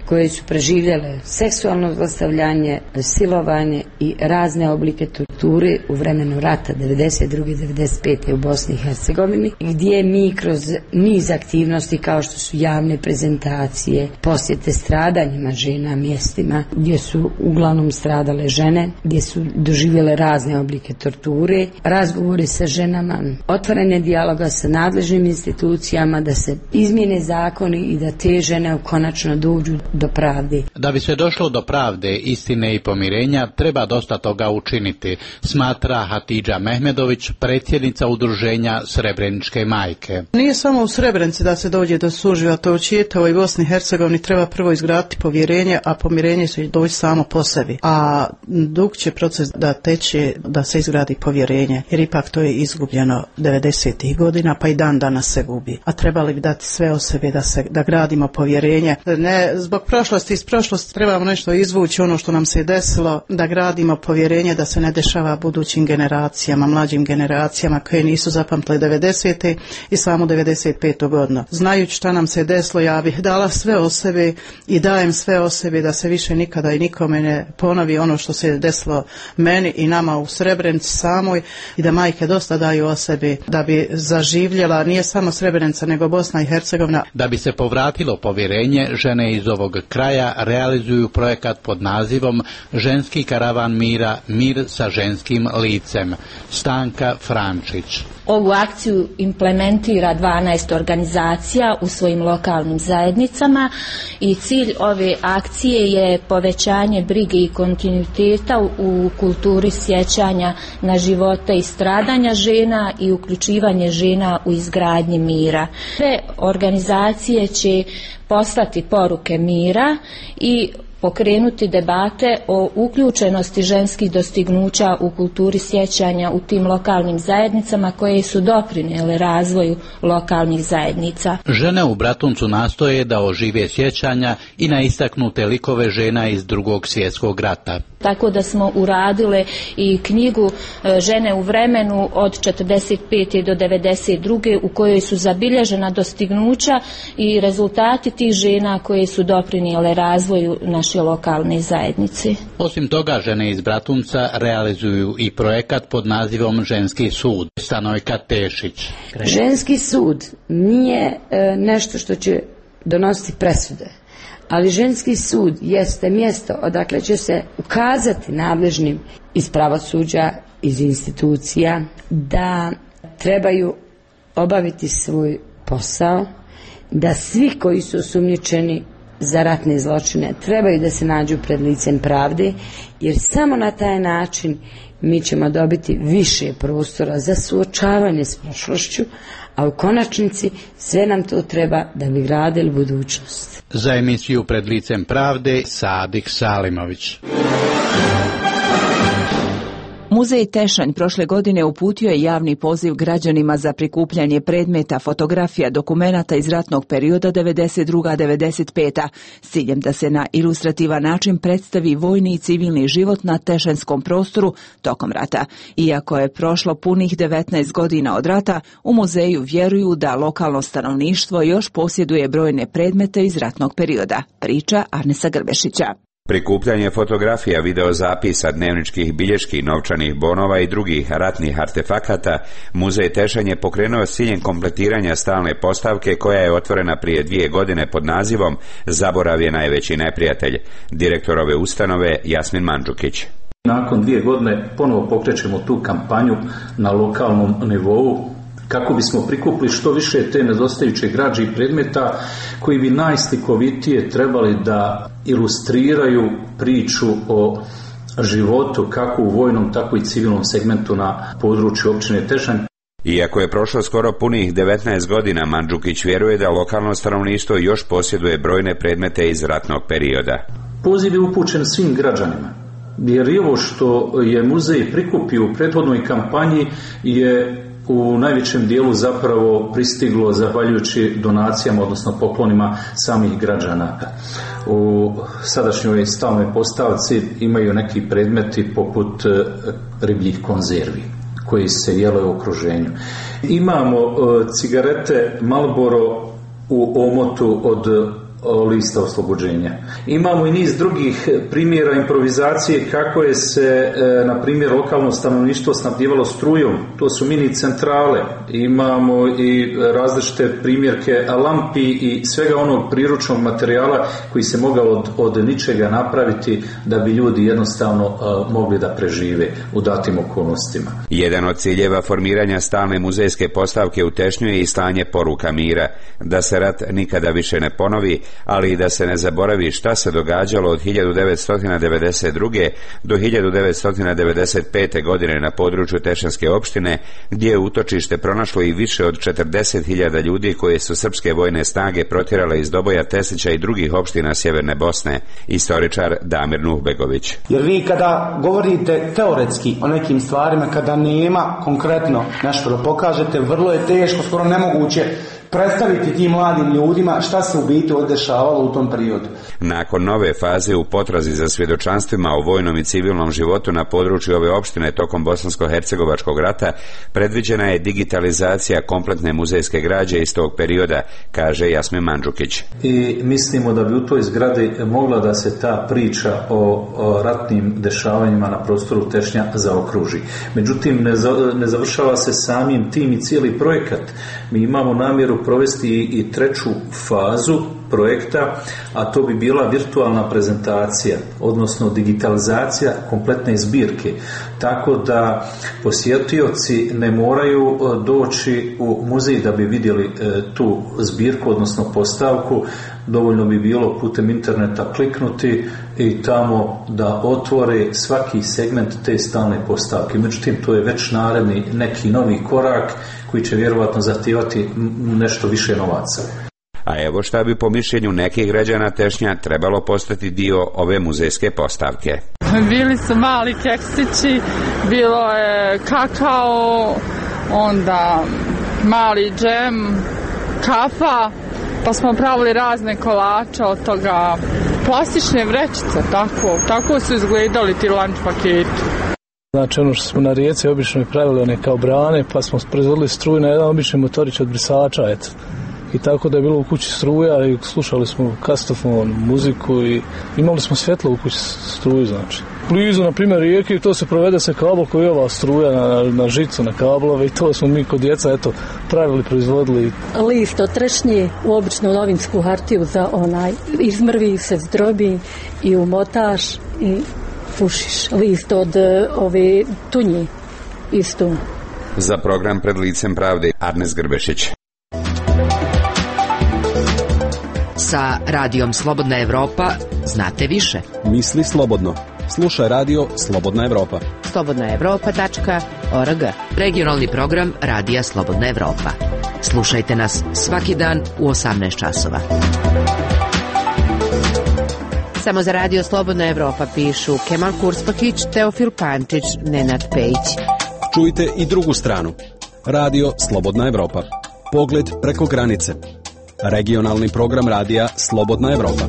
koje su preživjele seksualno zlostavljanje, silovanje i razne oblike torture u vremenu rata devedeset druge devedeset pete u Bosni i Hercegovini, gdje mi kroz niz aktivnosti kao što su javne prezentacije, posjete stradanjima žena mjestima gdje su uglavnom stradale žene, gdje su doživjele razne oblike torture, razgovori sa ženama, otvaranje dijaloga sa nadležnim institucijama da se izmijene zakoni i da te žene konačno dođu do pravde. Da bi se došlo do pravde, istine i pomirenja, treba dosta toga učiniti, smatra Hatidža Mehmedović, predsjednica udruženja Srebreničke majke. Nije samo u Srebrenici da se dođe do suživota, to u čitavoj Bosni i Hercegovini treba prvo izgraditi povjerenje, a pomirenje će doći samo po sebi. A dug će proces da teče da se izgradi povjerenje, jer ipak to je izgubljeno devedesetih godina, pa i dan danas se gubi. A trebali bi dati sve o sebi da se da gradimo povjerenje. Ne zbog prošlosti, iz prošlosti trebamo nešto izvući, ono što nam se desilo, da gradimo povjerenje da se ne dešava budućim generacijama, mlađim generacijama koje nisu zapamtile devedesete i samo devedeset petu godinu. Znajući šta nam se desilo, ja bih dala sve o sebi i dajem sve o sebi da se više nikada i nikome ne ponovi ono što se desilo meni i nama u Srebrenici samoj i da majke dosta daju o sebi da bi zaživjela nije samo Srebrenica nego Bosna i Hercegovina. Da bi se povratilo povjerenje, žene iz ovog kraja realizuju projekat pod nazivom Ženski karavan mira, mir sa ženskim licem. Stanka Frančić. Ovu akciju implementira dvanaest organizacija u svojim lokalnim zajednicama i cilj ove akcije je povećanje brige i kontinuiteta u kulturi sjećanja na živote i stradanja žena i uključivanje žena u izgradnji mira. Sve organizacije će poslati poruke mira i pokrenuti debate o uključenosti ženskih dostignuća u kulturi sjećanja u tim lokalnim zajednicama koje su doprinijele razvoju lokalnih zajednica. Žene u Bratuncu nastoje da ožive sjećanja i na istaknute likove žena iz Drugog svjetskog rata. Tako da smo uradile i knjigu Žene u vremenu od četrdeset pete do devedeset druge u kojoj su zabilježena dostignuća i rezultati tih žena koje su doprinijele razvoju naše lokalne zajednice. Osim toga, žene iz Bratunca realizuju i projekat pod nazivom Ženski sud. Stanojka Tešić. Ženski sud nije e, nešto što će donositi presude, ali ženski sud jeste mjesto odakle će se ukazati nadležnim iz pravosuđa, iz institucija da trebaju obaviti svoj posao, da svi koji su osumnjičeni za ratne zločine trebaju da se nađu pred licem pravde, jer samo na taj način mi ćemo dobiti više prostora za suočavanje s prošlošću, a u konačnici sve nam to treba da bi gradili budućnost. Za emisiju Pred licem pravde Sadik Salimović. Muzej Tešanj prošle godine uputio je javni poziv građanima za prikupljanje predmeta, fotografija, dokumenata iz ratnog perioda devedeset druga devedeset peta s ciljem da se na ilustrativan način predstavi vojni i civilni život na tešanjskom prostoru tokom rata. Iako je prošlo punih devetnaest godina od rata, u muzeju vjeruju da lokalno stanovništvo još posjeduje brojne predmete iz ratnog perioda. Priča Arnesa Grbešića. Prikupljanje fotografija, videozapisa, dnevničkih bilješki, novčanih bonova i drugih ratnih artefakata Muzej Tešanj je pokrenuo s ciljem kompletiranja stalne postavke koja je otvorena prije dvije godine pod nazivom Zaborav je najveći neprijatelj. Direktor ove ustanove Jasmin Mandžukić. Nakon dvije godine ponovo pokrećemo tu kampanju na lokalnom nivou kako bismo prikupili što više te nedostajuće građe i predmeta koji bi najslikovitije trebali da ilustriraju priču o životu kako u vojnom, tako i civilnom segmentu na području općine Tešanj. Iako je prošlo skoro punih devetnaest godina, Mandžukić vjeruje da lokalno stanovništvo još posjeduje brojne predmete iz ratnog perioda. Poziv je upućen svim građanima, jer i ovo što je muzej prikupio u prethodnoj kampanji je u najvećem dijelu zapravo pristiglo zahvaljujući donacijama, odnosno poklonima samih građana. U sadašnjoj stalnoj postavci imaju neki predmeti poput ribljih konzervi koji se jele u okruženju. Imamo cigarete Marlboro u omotu od lista oslobođenja. Imamo i niz drugih primjera improvizacije kako je se, na primjer, lokalno stanovništvo snabdijevalo strujom. To su mini centrale. Imamo i različite primjerke lampi i svega onog priručnog materijala koji se mogao od, od ničega napraviti da bi ljudi jednostavno uh, mogli da prežive u datim okolnostima. Jedan od ciljeva formiranja stalne muzejske postavke u Tešnju je i slanje poruka mira, da se rat nikada više ne ponovi, ali i da se ne zaboravi šta se događalo od hiljadu devetsto devedeset druge do hiljadu devetsto devedeset pete. godine na području Tešanske opštine, gdje je utočište pronašlo i više od četrdeset hiljada ljudi koje su srpske vojne snage protjerale iz Doboja, Tesića i drugih opština sjeverne Bosne. Istoričar Damir Nuhbegović. Jer vi kada govorite teoretski o nekim stvarima, kada nema konkretno nešto da pokažete, vrlo je teško, skoro nemoguće predstaviti tim mladim ljudima šta se u biti odešavalo u tom periodu. Nakon nove faze u potrazi za svjedočanstvima o vojnom i civilnom životu na području ove opštine tokom bosansko-hercegovačkog rata, predviđena je digitalizacija kompletne muzejske građe iz tog perioda, kaže Jasmin Mandžukić. I mislimo da bi u toj zgradi mogla da se ta priča o, o ratnim dešavanjima na prostoru Tešnja zaokruži. Međutim, ne, za, ne završava se samim tim i cijeli projekat. Mi imamo namjeru provesti i treću fazu projekta, a to bi bila virtualna prezentacija, odnosno digitalizacija kompletne zbirke, tako da posjetioci ne moraju doći u muzej da bi vidjeli tu zbirku, odnosno postavku. Dovoljno bi bilo putem interneta kliknuti i tamo da otvore svaki segment te stalne postavke. Međutim, to je već naredni neki novi korak koji će vjerovatno zahtijevati nešto više novaca. A evo šta bi po mišljenju nekih građana Tešnja trebalo postati dio ove muzejske postavke. Bili su mali keksići, bilo je kakao, onda mali džem, kafa, pa smo pravili razne kolače od toga, plastične vrećice, tako, tako su izgledali ti lunch paketi. Znači ono što smo na rijeci obično pravili one kao brane, pa smo proizvodili struju na jedan obični motorić od brisača, eto. I tako da je bilo u kući struja i slušali smo kastofon, muziku i imali smo svjetlo u kući struju, znači. Blizu, na primjer, rijeke i to se provede se kabel koji je ova struja na, na žicu, na kablove i to smo mi kod djeca, eto, pravili, proizvodili. List od trešnje u običnu novinsku hartiju za onaj, izmrvi se, zdrobi i umotaš i pušiš. List od ove tunje isto. Za program Pred licem pravde Arnes Grbešić. Sa radijom Slobodna Evropa znate više. Misli slobodno. Slušaj radio Slobodna Evropa. slobodna evropa tačka org. Regionalni program Radija Slobodna Evropa. Slušajte nas svaki dan u osamnaest časova. Samo za Radio Slobodna Evropa pišu Kemal Kurspakić, Teofil Pančić, Nenad Pejić. Čujte i drugu stranu. Radio Slobodna Evropa. Pogled preko granice. Regionalni program radija Slobodna Evropa.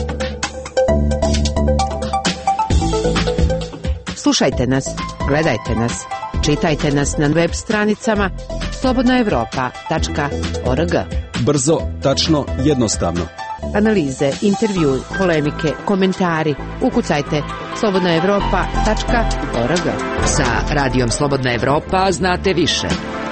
Slušajte nas, gledajte nas, čitajte nas na web stranicama slobodna evropa tačka org. Brzo, tačno, jednostavno. Analize, intervju, polemike, komentari. Ukucajte slobodna evropa tačka org. Sa radijom Slobodna Evropa znate više.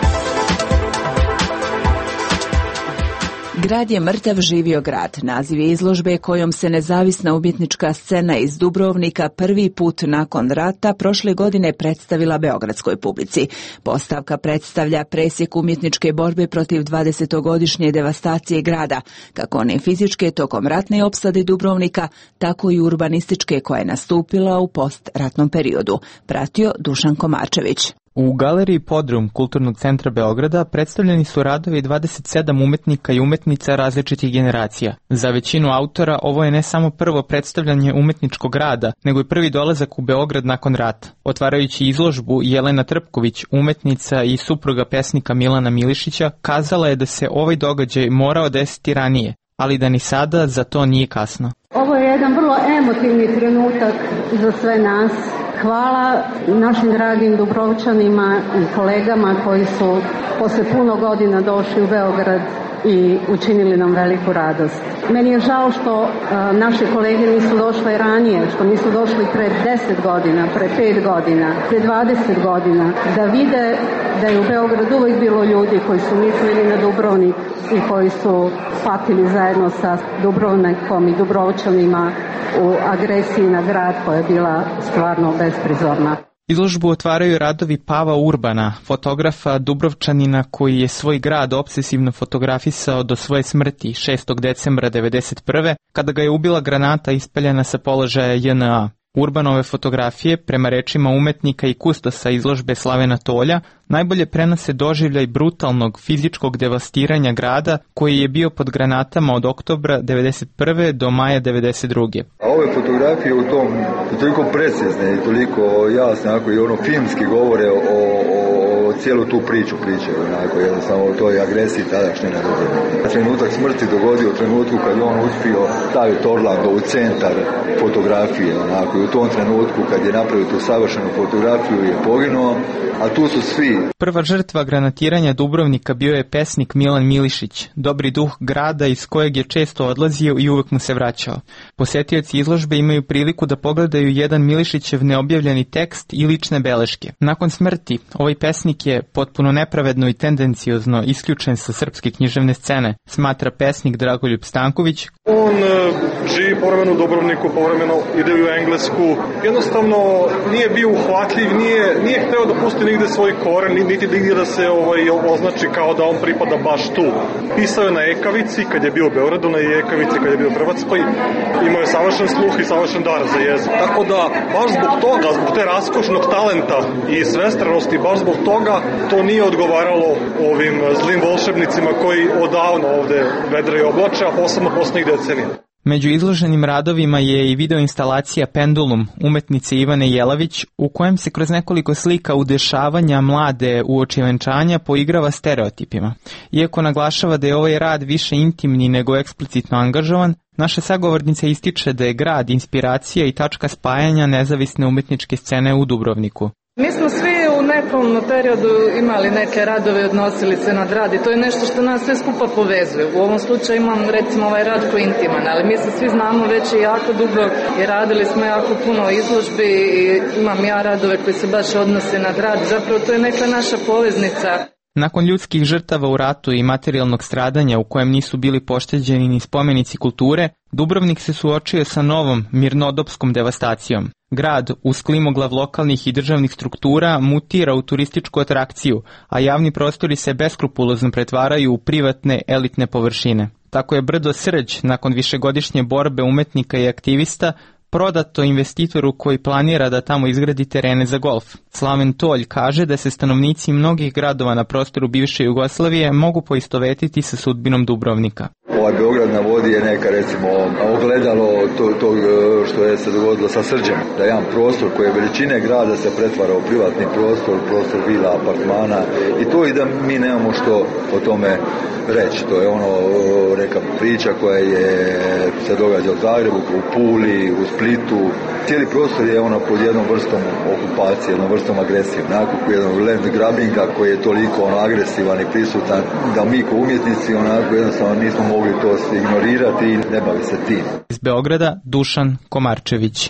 Grad je mrtav, živio grad. Naziv je izložbe kojom se nezavisna umjetnička scena iz Dubrovnika prvi put nakon rata prošle godine predstavila beogradskoj publici. Postavka predstavlja presjek umjetničke borbe protiv dvadesetogodišnje devastacije grada, kako one fizičke tokom ratne opsade Dubrovnika, tako i urbanističke koja je nastupila u postratnom periodu. Pratio Dušan Komarčević. U galeriji Podrum Kulturnog centra Beograda predstavljeni su radovi dvadeset sedam umetnika i umetnica različitih generacija. Za većinu autora ovo je ne samo prvo predstavljanje umetničkog rada, nego i prvi dolazak u Beograd nakon rata. Otvarajući izložbu, Jelena Trpković, umetnica i supruga pesnika Milana Milišića, kazala je da se ovaj događaj morao desiti ranije, ali da ni sada za to nije kasno. Ovo je jedan vrlo emotivni trenutak za sve nas. Hvala našim dragim Dubrovčanima i kolegama koji su posle puno godina došli u Beograd i učinili nam veliku radost. Meni je žao što a, naše kolege nisu došle ranije, što nisu došli pre deset godina, pre pet godina, pre dvadeset godina, da vide da je u Beogradu uvijek bilo ljudi koji su mislili na Dubrovnik i koji su patili zajedno sa Dubrovnikom i Dubrovčanima u agresiji na grad koja je bila stvarno besprizorna. Izložbu otvaraju radovi Pava Urbana, fotografa Dubrovčanina koji je svoj grad opsesivno fotografisao do svoje smrti šestog decembra devedeset prve kada ga je ubila granata ispaljena sa položaja J N A. Urbanove fotografije, prema rečima umetnika i kustosa izložbe Slavena Tolja, najbolje prenose doživljaj brutalnog fizičkog devastiranja grada koji je bio pod granatama od oktobra devedeset prve do maja devedeset druge. A ove fotografije u tom su toliko precizne i toliko jasne, ako i ono filmski govore o, o, o cijelu tu priču pričaju, onako jednostavno o toj agresiji tadašnje na Dubrovnik. Trenutak smrti dogodio u trenutku kad je on uspio staviti Orlando u centar fotografije, onako, i u tom trenutku kad je napravio tu savršenu fotografiju je poginuo, a tu su svi. Prva žrtva granatiranja Dubrovnika bio je pesnik Milan Milišić, dobri duh grada iz kojeg je često odlazio i uvek mu se vraćao. Posetioci izložbe imaju priliku da pogledaju jedan Milišićev neobjavljeni tekst i lične beleške. Nakon smrti, ovaj pesnik je potpuno nepravedno i tendenciozno isključen sa srpske književne scene, smatra pesnik Dragoljub Stanković. On e, živi povremeno u Dubrovniku, povremeno ide u Englesku. Jednostavno nije bio uhvatljiv, nije, nije hteo da pusti nigde svoj koren, niti nigde da se ovaj, označi kao da on pripada baš tu. Pisao je na ekavici, kad je bio u Beogradu, na ekavici kad je bio u Hrvatskoj. Imao je savršen sluh i savršen dar za jezik. Tako da, baš zbog toga, zbog te raskošnog talenta i svestranosti, baš zbog toga, to nije odgovaralo ovim zlim volšebnicima koji odavno ovde vedre i oblače, a posebno poslednjih decenija. Među izloženim radovima je i videoinstalacija Pendulum umetnice Ivane Jelavić, u kojem se kroz nekoliko slika udešavanja mlade uoči venčanja poigrava stereotipima. Iako naglašava da je ovaj rad više intimni nego eksplicitno angažovan, naša sagovornica ističe da je grad inspiracija i tačka spajanja nezavisne umetničke scene u Dubrovniku. Mi smo svi u nekom periodu imali neke radove, odnosili se na grad i to je nešto što nas sve skupa povezuje. U ovom slučaju imam recimo ovaj rad koji je intiman, ali mi se svi znamo već i jako dugo i radili smo jako puno izložbi i imam ja radove koji se baš odnose na grad. Zapravo to je neka naša poveznica. Nakon ljudskih žrtava u ratu i materijalnog stradanja u kojem nisu bili pošteđeni ni spomenici kulture, Dubrovnik se suočio sa novom mirnodopskom devastacijom. Grad, uz klimoglav lokalnih i državnih struktura, mutira u turističku atrakciju, a javni prostori se beskrupulozno pretvaraju u privatne elitne površine. Tako je brdo Srđ, nakon višegodišnje borbe umetnika i aktivista, prodato investitoru koji planira da tamo izgradi terene za golf. Slaven Tolj kaže da se stanovnici mnogih gradova na prostoru bivše Jugoslavije mogu poistovetiti sa sudbinom Dubrovnika. Ovaj Beograd na vodi je neka, recimo, ogledalo to, to što je se dogodilo sa Srđem. Da jedan prostor koji je veličine grada se pretvara u privatni prostor, prostor vila, apartmana i to i da mi nemamo što o tome reći. To je ono neka priča koja je se događa u Zagrebu, u Puli, u Splitu. Cijeli prostor je ono pod jednom vrstom okupacije, jednom vrstom agresije. Onako jednog land grabbinga koji je toliko ono agresivan i prisutan da mi kao umjetnici onako jednostavno nismo mogli to ignorirati i ne bavi se tim. Iz Beograda Dušan Komarčević.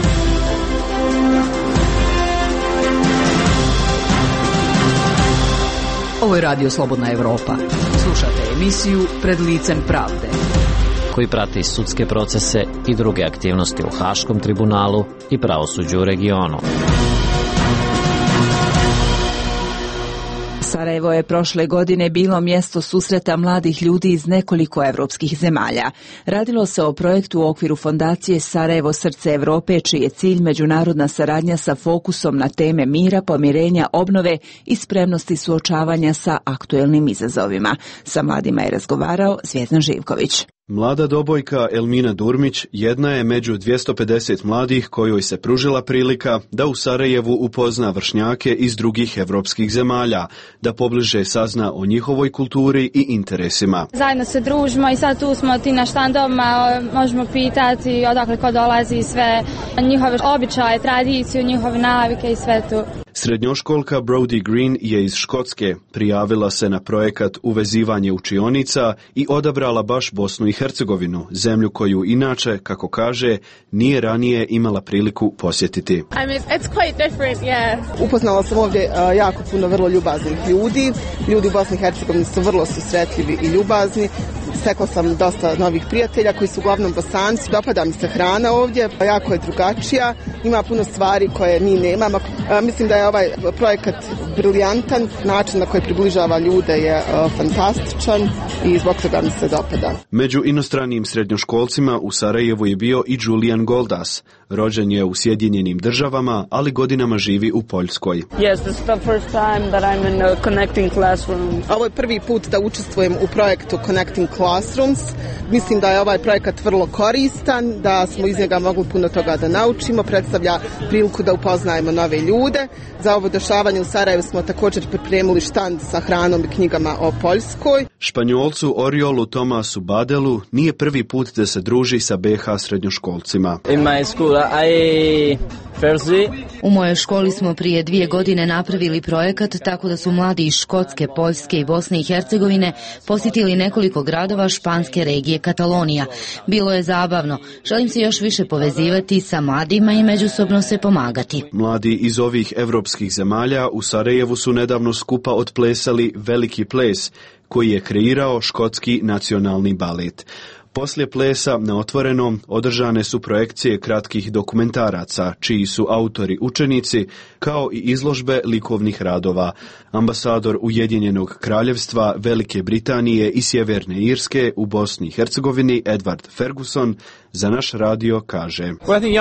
Ovo je Radio Slobodna Evropa. Slušate emisiju Pred licem pravde, koji prati sudske procese i druge aktivnosti u Haškom tribunalu i pravosuđu u regionu. Sarajevo je prošle godine bilo mjesto susreta mladih ljudi iz nekoliko evropskih zemalja. Radilo se o projektu u okviru fondacije Sarajevo srce Evrope, čiji je cilj međunarodna saradnja sa fokusom na teme mira, pomirenja, obnove i spremnosti suočavanja sa aktuelnim izazovima. Sa mladima je razgovarao Zvijezdan Živković. Mlada dobojka Elmina Durmić jedna je među dvjesto pedeset mladih kojoj se pružila prilika da u Sarajevu upozna vršnjake iz drugih evropskih zemalja, da pobliže sazna o njihovoj kulturi i interesima. Zajedno se družimo i sad tu smo ti na štandovima, možemo pitati odakle ko dolazi, sve njihove običaje, tradiciju, njihove navike i sve tu. Srednjoškolka Brody Green je iz Škotske, prijavila se na projekat Uvezivanje učionica i odabrala baš Bosnu i Hercegovinu, zemlju koju inače, kako kaže, nije ranije imala priliku posjetiti. I mean, it's quite different, yeah. Upoznala sam ovdje uh, jako puno vrlo ljubaznih ljudi. Ljudi u Bosni i Hercegovini su vrlo susretljivi i ljubazni. Stekla sam dosta novih prijatelja koji su uglavnom Bosanci. Dopada mi se hrana ovdje, jako je drugačija. Ima puno stvari koje mi nemamo. Uh, mislim da je ovaj projekat briljantan. Način na koji približava ljude je uh, fantastičan i zbog toga mi se dopada. Među inostranim srednjoškolcima u Sarajevu je bio i Julian Goldas. Rođen je u Sjedinjenim Državama, ali godinama živi u Poljskoj. Yes, this is the first time that I'm in a Connecting Classrooms. Ovo je prvi put da učestvujem u projektu Connecting Classrooms. Mislim da je ovaj projekat vrlo koristan, da smo iz njega mogli puno toga da naučimo, predstavlja priliku da upoznajemo nove ljude. Za ovo dešavanje u Sarajevu smo također pripremili štand sa hranom i knjigama o Poljskoj. Španjolcu Oriolu Tomasu Badelu nije prvi put da se druži sa B H srednjoškolcima. In my school I U mojoj školi smo prije dvije godine napravili projekat tako da su mladi iz Škotske, Poljske i Bosne i Hercegovine posjetili nekoliko gradova španske regije Katalonija. Bilo je zabavno. Želim se još više povezivati sa mladima i međusobno se pomagati. Mladi iz ovih evropskih zemalja u Sarajevu su nedavno skupa otplesali Veliki ples, koji je kreirao Škotski nacionalni balet. Poslije plesa na otvorenom održane su projekcije kratkih dokumentaraca, čiji su autori učenici, kao i izložbe likovnih radova. Ambasador Ujedinjenog kraljevstva Velike Britanije i Sjeverne Irske u Bosni i Hercegovini Edward Ferguson za naš radio kaže: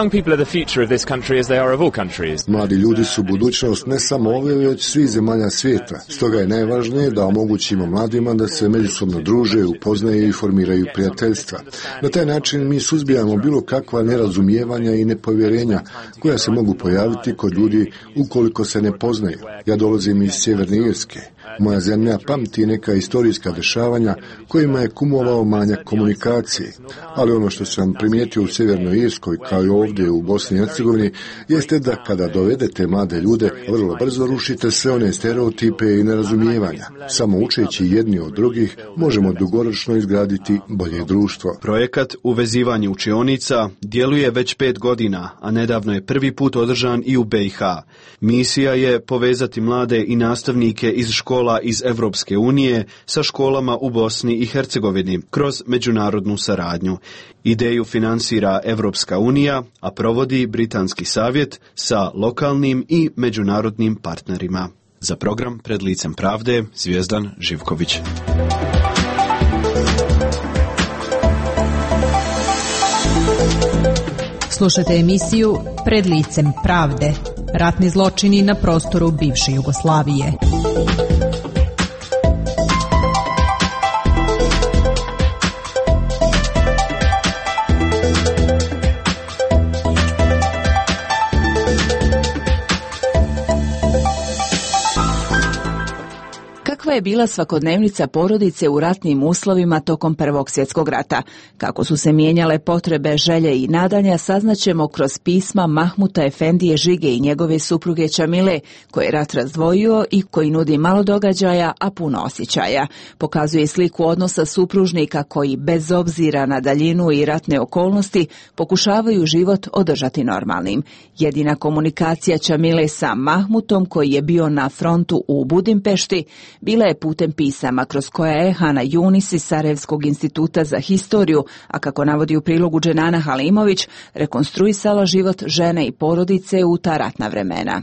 Mladi ljudi su budućnost ne samo ove, već svih zemalja svijeta. Stoga je najvažnije da omogućimo mladima da se međusobno druže, upoznaju i formiraju prijateljstva. Na taj način mi suzbijamo bilo kakva nerazumijevanja i nepovjerenja koja se mogu pojaviti kod ljudi ukoliko se ne poznaju. Ja dolazim iz Sjeverne Irske. Moja zemlja pamti neka istorijska dešavanja kojima je kumovao manjak komunikacije, ali ono što sam primijetio u Sjevernoj Irskoj kao i ovdje u Bosni i Hercegovini jeste da kada dovedete mlade ljude vrlo brzo rušite sve one stereotipe i nerazumijevanja. Samo učeći jedni od drugih možemo dugoročno izgraditi bolje društvo. Projekat Uvezivanje učionica djeluje već pet godina, a nedavno je prvi put održan i u B i H. Misija je povezati mlade i nastavnike iz škola iz Evropske unije sa školama u Bosni i Hercegovini kroz međunarodnu saradnju. Ideju finansira Evropska unija, a provodi Britanski savjet sa lokalnim i međunarodnim partnerima. Za program Pred licem pravde, Zvijezdan Živković. Slušajte emisiju Pred licem pravde. Ratni zločini na prostoru bivše Jugoslavije. Kakva je bila svakodnevnica porodice u ratnim uslovima tokom Prvog svjetskog rata? Kako su se mijenjale potrebe, želje i nadanja saznaćemo kroz pisma Mahmuta Efendije Žige i njegove supruge Čamile, koji je rat razdvojio i koji nudi malo događaja, a puno osjećaja. Pokazuje sliku odnosa supružnika koji, bez obzira na daljinu i ratne okolnosti, pokušavaju život održati normalnim. Jedina komunikacija Čamile sa Mahmutom, koji je bio na frontu u Budimpešti, bila je putem pisama kroz koja je Hana Junis iz Sarajevskog instituta za historiju, a kako navodi u prilogu Dženana Halimović, rekonstruisala život žene i porodice u ta ratna vremena.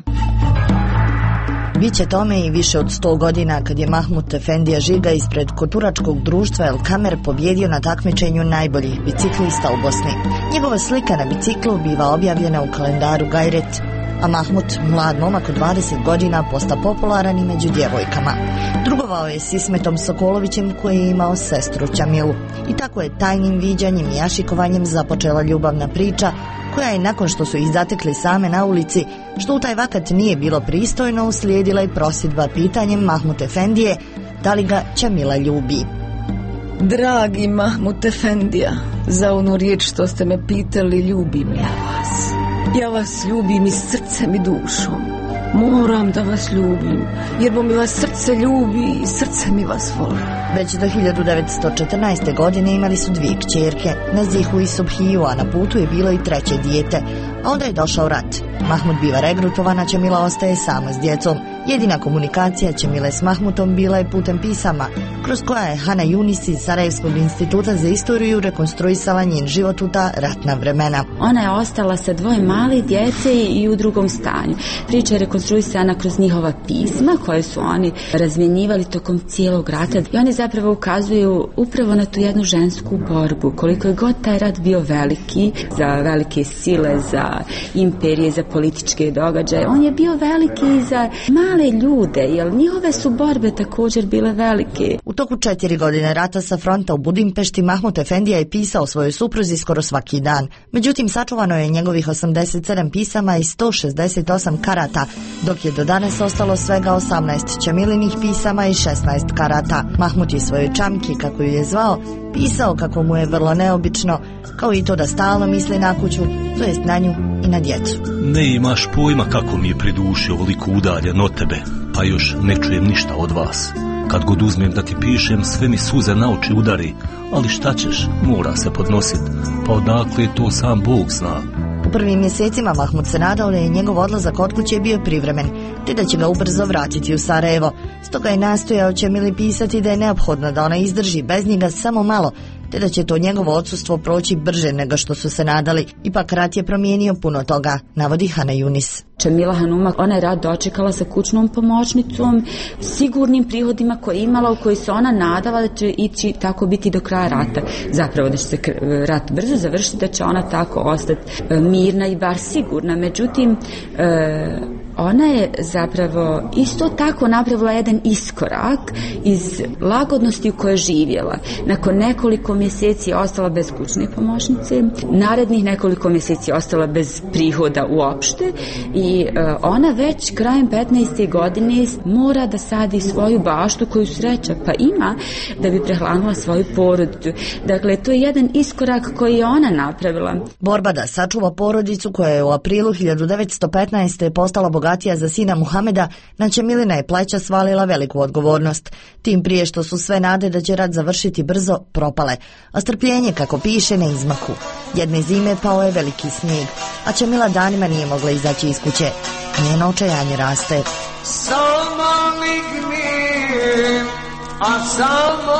Biće tome i više od sto godina kad je Mahmut Efendija Žiga ispred Koturačkog društva El Kamer pobjedio na takmičenju najboljih biciklista u Bosni. Njegova slika na biciklu biva objavljena u kalendaru Gajret, a Mahmut, mlad momak od dvadeset godina, posta popularan i među djevojkama. Drugovao je s Ismetom Sokolovićem koji je imao sestru Čamilu. I tako je tajnim viđanjem i jašikovanjem započela ljubavna priča koja je nakon što su ih zatekli same na ulici, što u taj vakat nije bilo pristojno, uslijedila i prosjedba pitanjem Mahmut Efendije da li ga Čamila ljubi. Dragi Mahmut Efendija, za onu riječ što ste me pitali, ljubim ja vas. Ja vas ljubim i srcem i dušom. Moram da vas ljubim, jer bo mi vas srce ljubi i srce mi vas voli. Već do hiljadu devetsto četrnaeste. godine imali su dvije kćerke, Nezihu i Subhiju, a na putu je bilo i treće dijete. A onda je došao rat. Mahmud biva regrutovan, a Čemila ostaje sama s djecom. Jedina komunikacija Čemile s Mahmutom bila je putem pisama, kroz koja je Hana Junis iz Sarajevskog instituta za istoriju rekonstruisala njen život u ta ratna vremena. Ona je ostala sa dvoje mali djece i u drugom stanju. Priča je rekonstruisana kroz njihova pisma koje su oni razmjenjivali tokom cijelog rata i oni zapravo ukazuju upravo na tu jednu žensku borbu. Koliko je god taj rat bio veliki za velike sile, za imperije, za političke događaje, on je bio veliki i za male ljude, jer njihove su borbe također bile velike. U toku četiri godine rata sa fronta u Budimpešti Mahmut Efendija je pisao svojoj supruzi skoro svaki dan. Međutim, sačuvano je njegovih osamdeset sedam pisama i sto šezdeset osam karata, dok je do danas ostalo svega osamnaest Čemilinih pisama i šesnaest karata. Mahmut je svojoj čamki, kako ju je zvao, pisao kako mu je vrlo neobično, kao i to da stalno misli na kuću, to jest na nju i na djecu. Ne imaš pojma kako mi je pri duši ovoliko udaljen od tebe, pa još ne čujem ništa od vas. Kad god uzmem da ti pišem, sve mi suze na oči udari, ali šta ćeš, mora se podnosit, pa odakle to sam Bog zna. U prvim mjesecima Mahmut se nadao da je njegov odlazak od kuće bio privremen, te da će ga ubrzo vratiti u Sarajevo. Stoga je nastojao Čemili pisati da je neophodno da ona izdrži bez njega samo malo, te da će to njegovo odsustvo proći brže nego što su se nadali. Ipak rat je promijenio puno toga, navodi Hana Junis. Čemila Hanuma, ona je rat dočekala sa kućnom pomoćnicom, sigurnim prihodima koje je imala, u koji se ona nadala da će ići tako biti do kraja rata. Zapravo da će se rat brzo završiti, da će ona tako ostati mirna i bar sigurna. Međutim, e, ona je zapravo isto tako napravila jedan iskorak iz lagodnosti u kojoj je živjela. Nakon nekoliko mjeseci je ostala bez kućne pomoćnice, narednih nekoliko mjeseci je ostala bez prihoda uopšte i uh, ona već krajem petnaeste godine mora da sadi svoju baštu koju sreća pa ima da bi prehranila svoju porodicu. Dakle, to je jedan iskorak koji je ona napravila. Borba da sačuva porodicu koja je u aprilu hiljadu devetsto petnaeste. postala bogatija za sina Muhameda, na Čemilina je pleća svalila veliku odgovornost. Tim prije što su sve nade da će rat završiti brzo propale, a strpljenje, kako piše, na izmaku. Jedne zime pao je veliki snijeg, a Čemila danima nije mogla izaći iz kuće. Njeno očajanje raste. Samo lignim, a samo...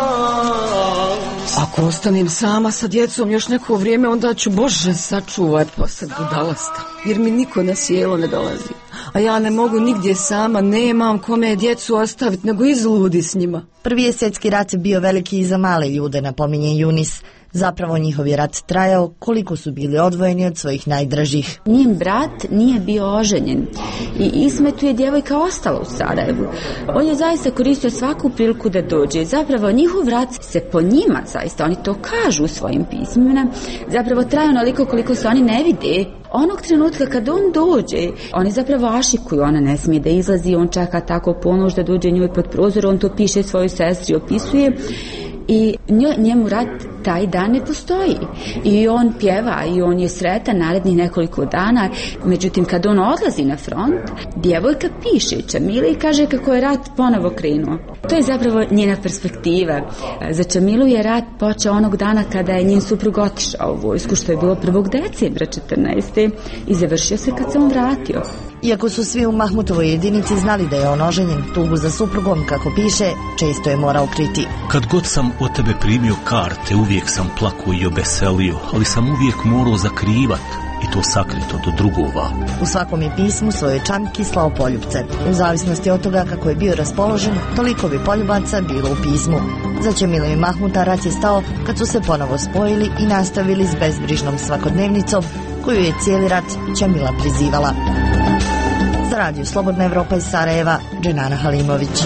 Ako ostanem sama sa djecom još neko vrijeme, onda ću, Bože, sačuvaj, posad budalasta, jer mi niko na sjelo ne dolazi. A ja ne mogu nigdje sama, nemam kome djecu ostaviti, nego izludi s njima. Prvi je svjetski rat bio veliki i za male ljude, napominje Junis. Zapravo njihov je rat trajao koliko su bili odvojeni od svojih najdražih. Njen brat nije bio oženjen i Ismetu je djevojka ostala u Sarajevu. On je zaista koristio svaku priliku da dođe. Zapravo njihov rat se po njima, zaista oni to kažu u svojim pismima, zapravo traje onoliko koliko se oni ne vide. Onog trenutka kad on dođe, oni zapravo ašikuju, ona ne smije da izlazi, on čeka tako ponoć da dođe njoj pod prozor, on to piše svojoj sestri, opisuje. I njemu rat taj dan ne postoji i on pjeva i on je sretan narednih nekoliko dana. Međutim, kad on odlazi na front, djevojka piše Čamili i kaže kako je rat ponovo krenuo. To je zapravo njena perspektiva. Za Čamilu je rat počeo onog dana kada je njen suprug otišao u vojsku, što je bilo prvog decembra četrnaeste. i završio se kad se on vratio. Iako su svi u Mahmutovoj jedinici znali da je on oženjen, tugu za suprugom, kako piše, često je morao kriti. Kad god sam od tebe primio karte, uvijek sam plakao i obeselio, ali sam uvijek morao zakrivat i to sakrito do drugova. U svakom je pismu svojoj čamki slao poljubce. U zavisnosti od toga kako je bio raspoložen, toliko bi poljubaca bilo u pismu. Za Čemilu i Mahmuta rat je stao kad su se ponovo spojili i nastavili s bezbrižnom svakodnevnicom koju je cijeli rat Čemila prizivala. Za Radio Slobodna Evropa iz Sarajeva, Dženana Halimović.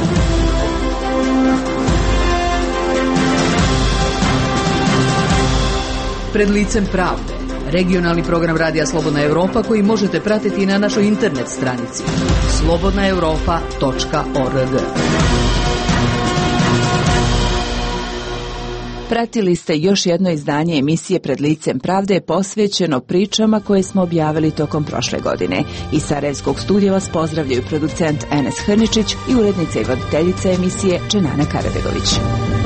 Pred licem pravde. Regionalni program Radija Slobodna Evropa koji možete pratiti na našoj internet stranici slobodna europa tačka org. Pratili ste još jedno izdanje emisije Pred licem pravde posvećeno pričama koje smo objavili tokom prošle godine. Iz Sarajevskog studija vas pozdravljaju producent Enes Hrničić i urednica i voditeljica emisije Dženana Karabegović.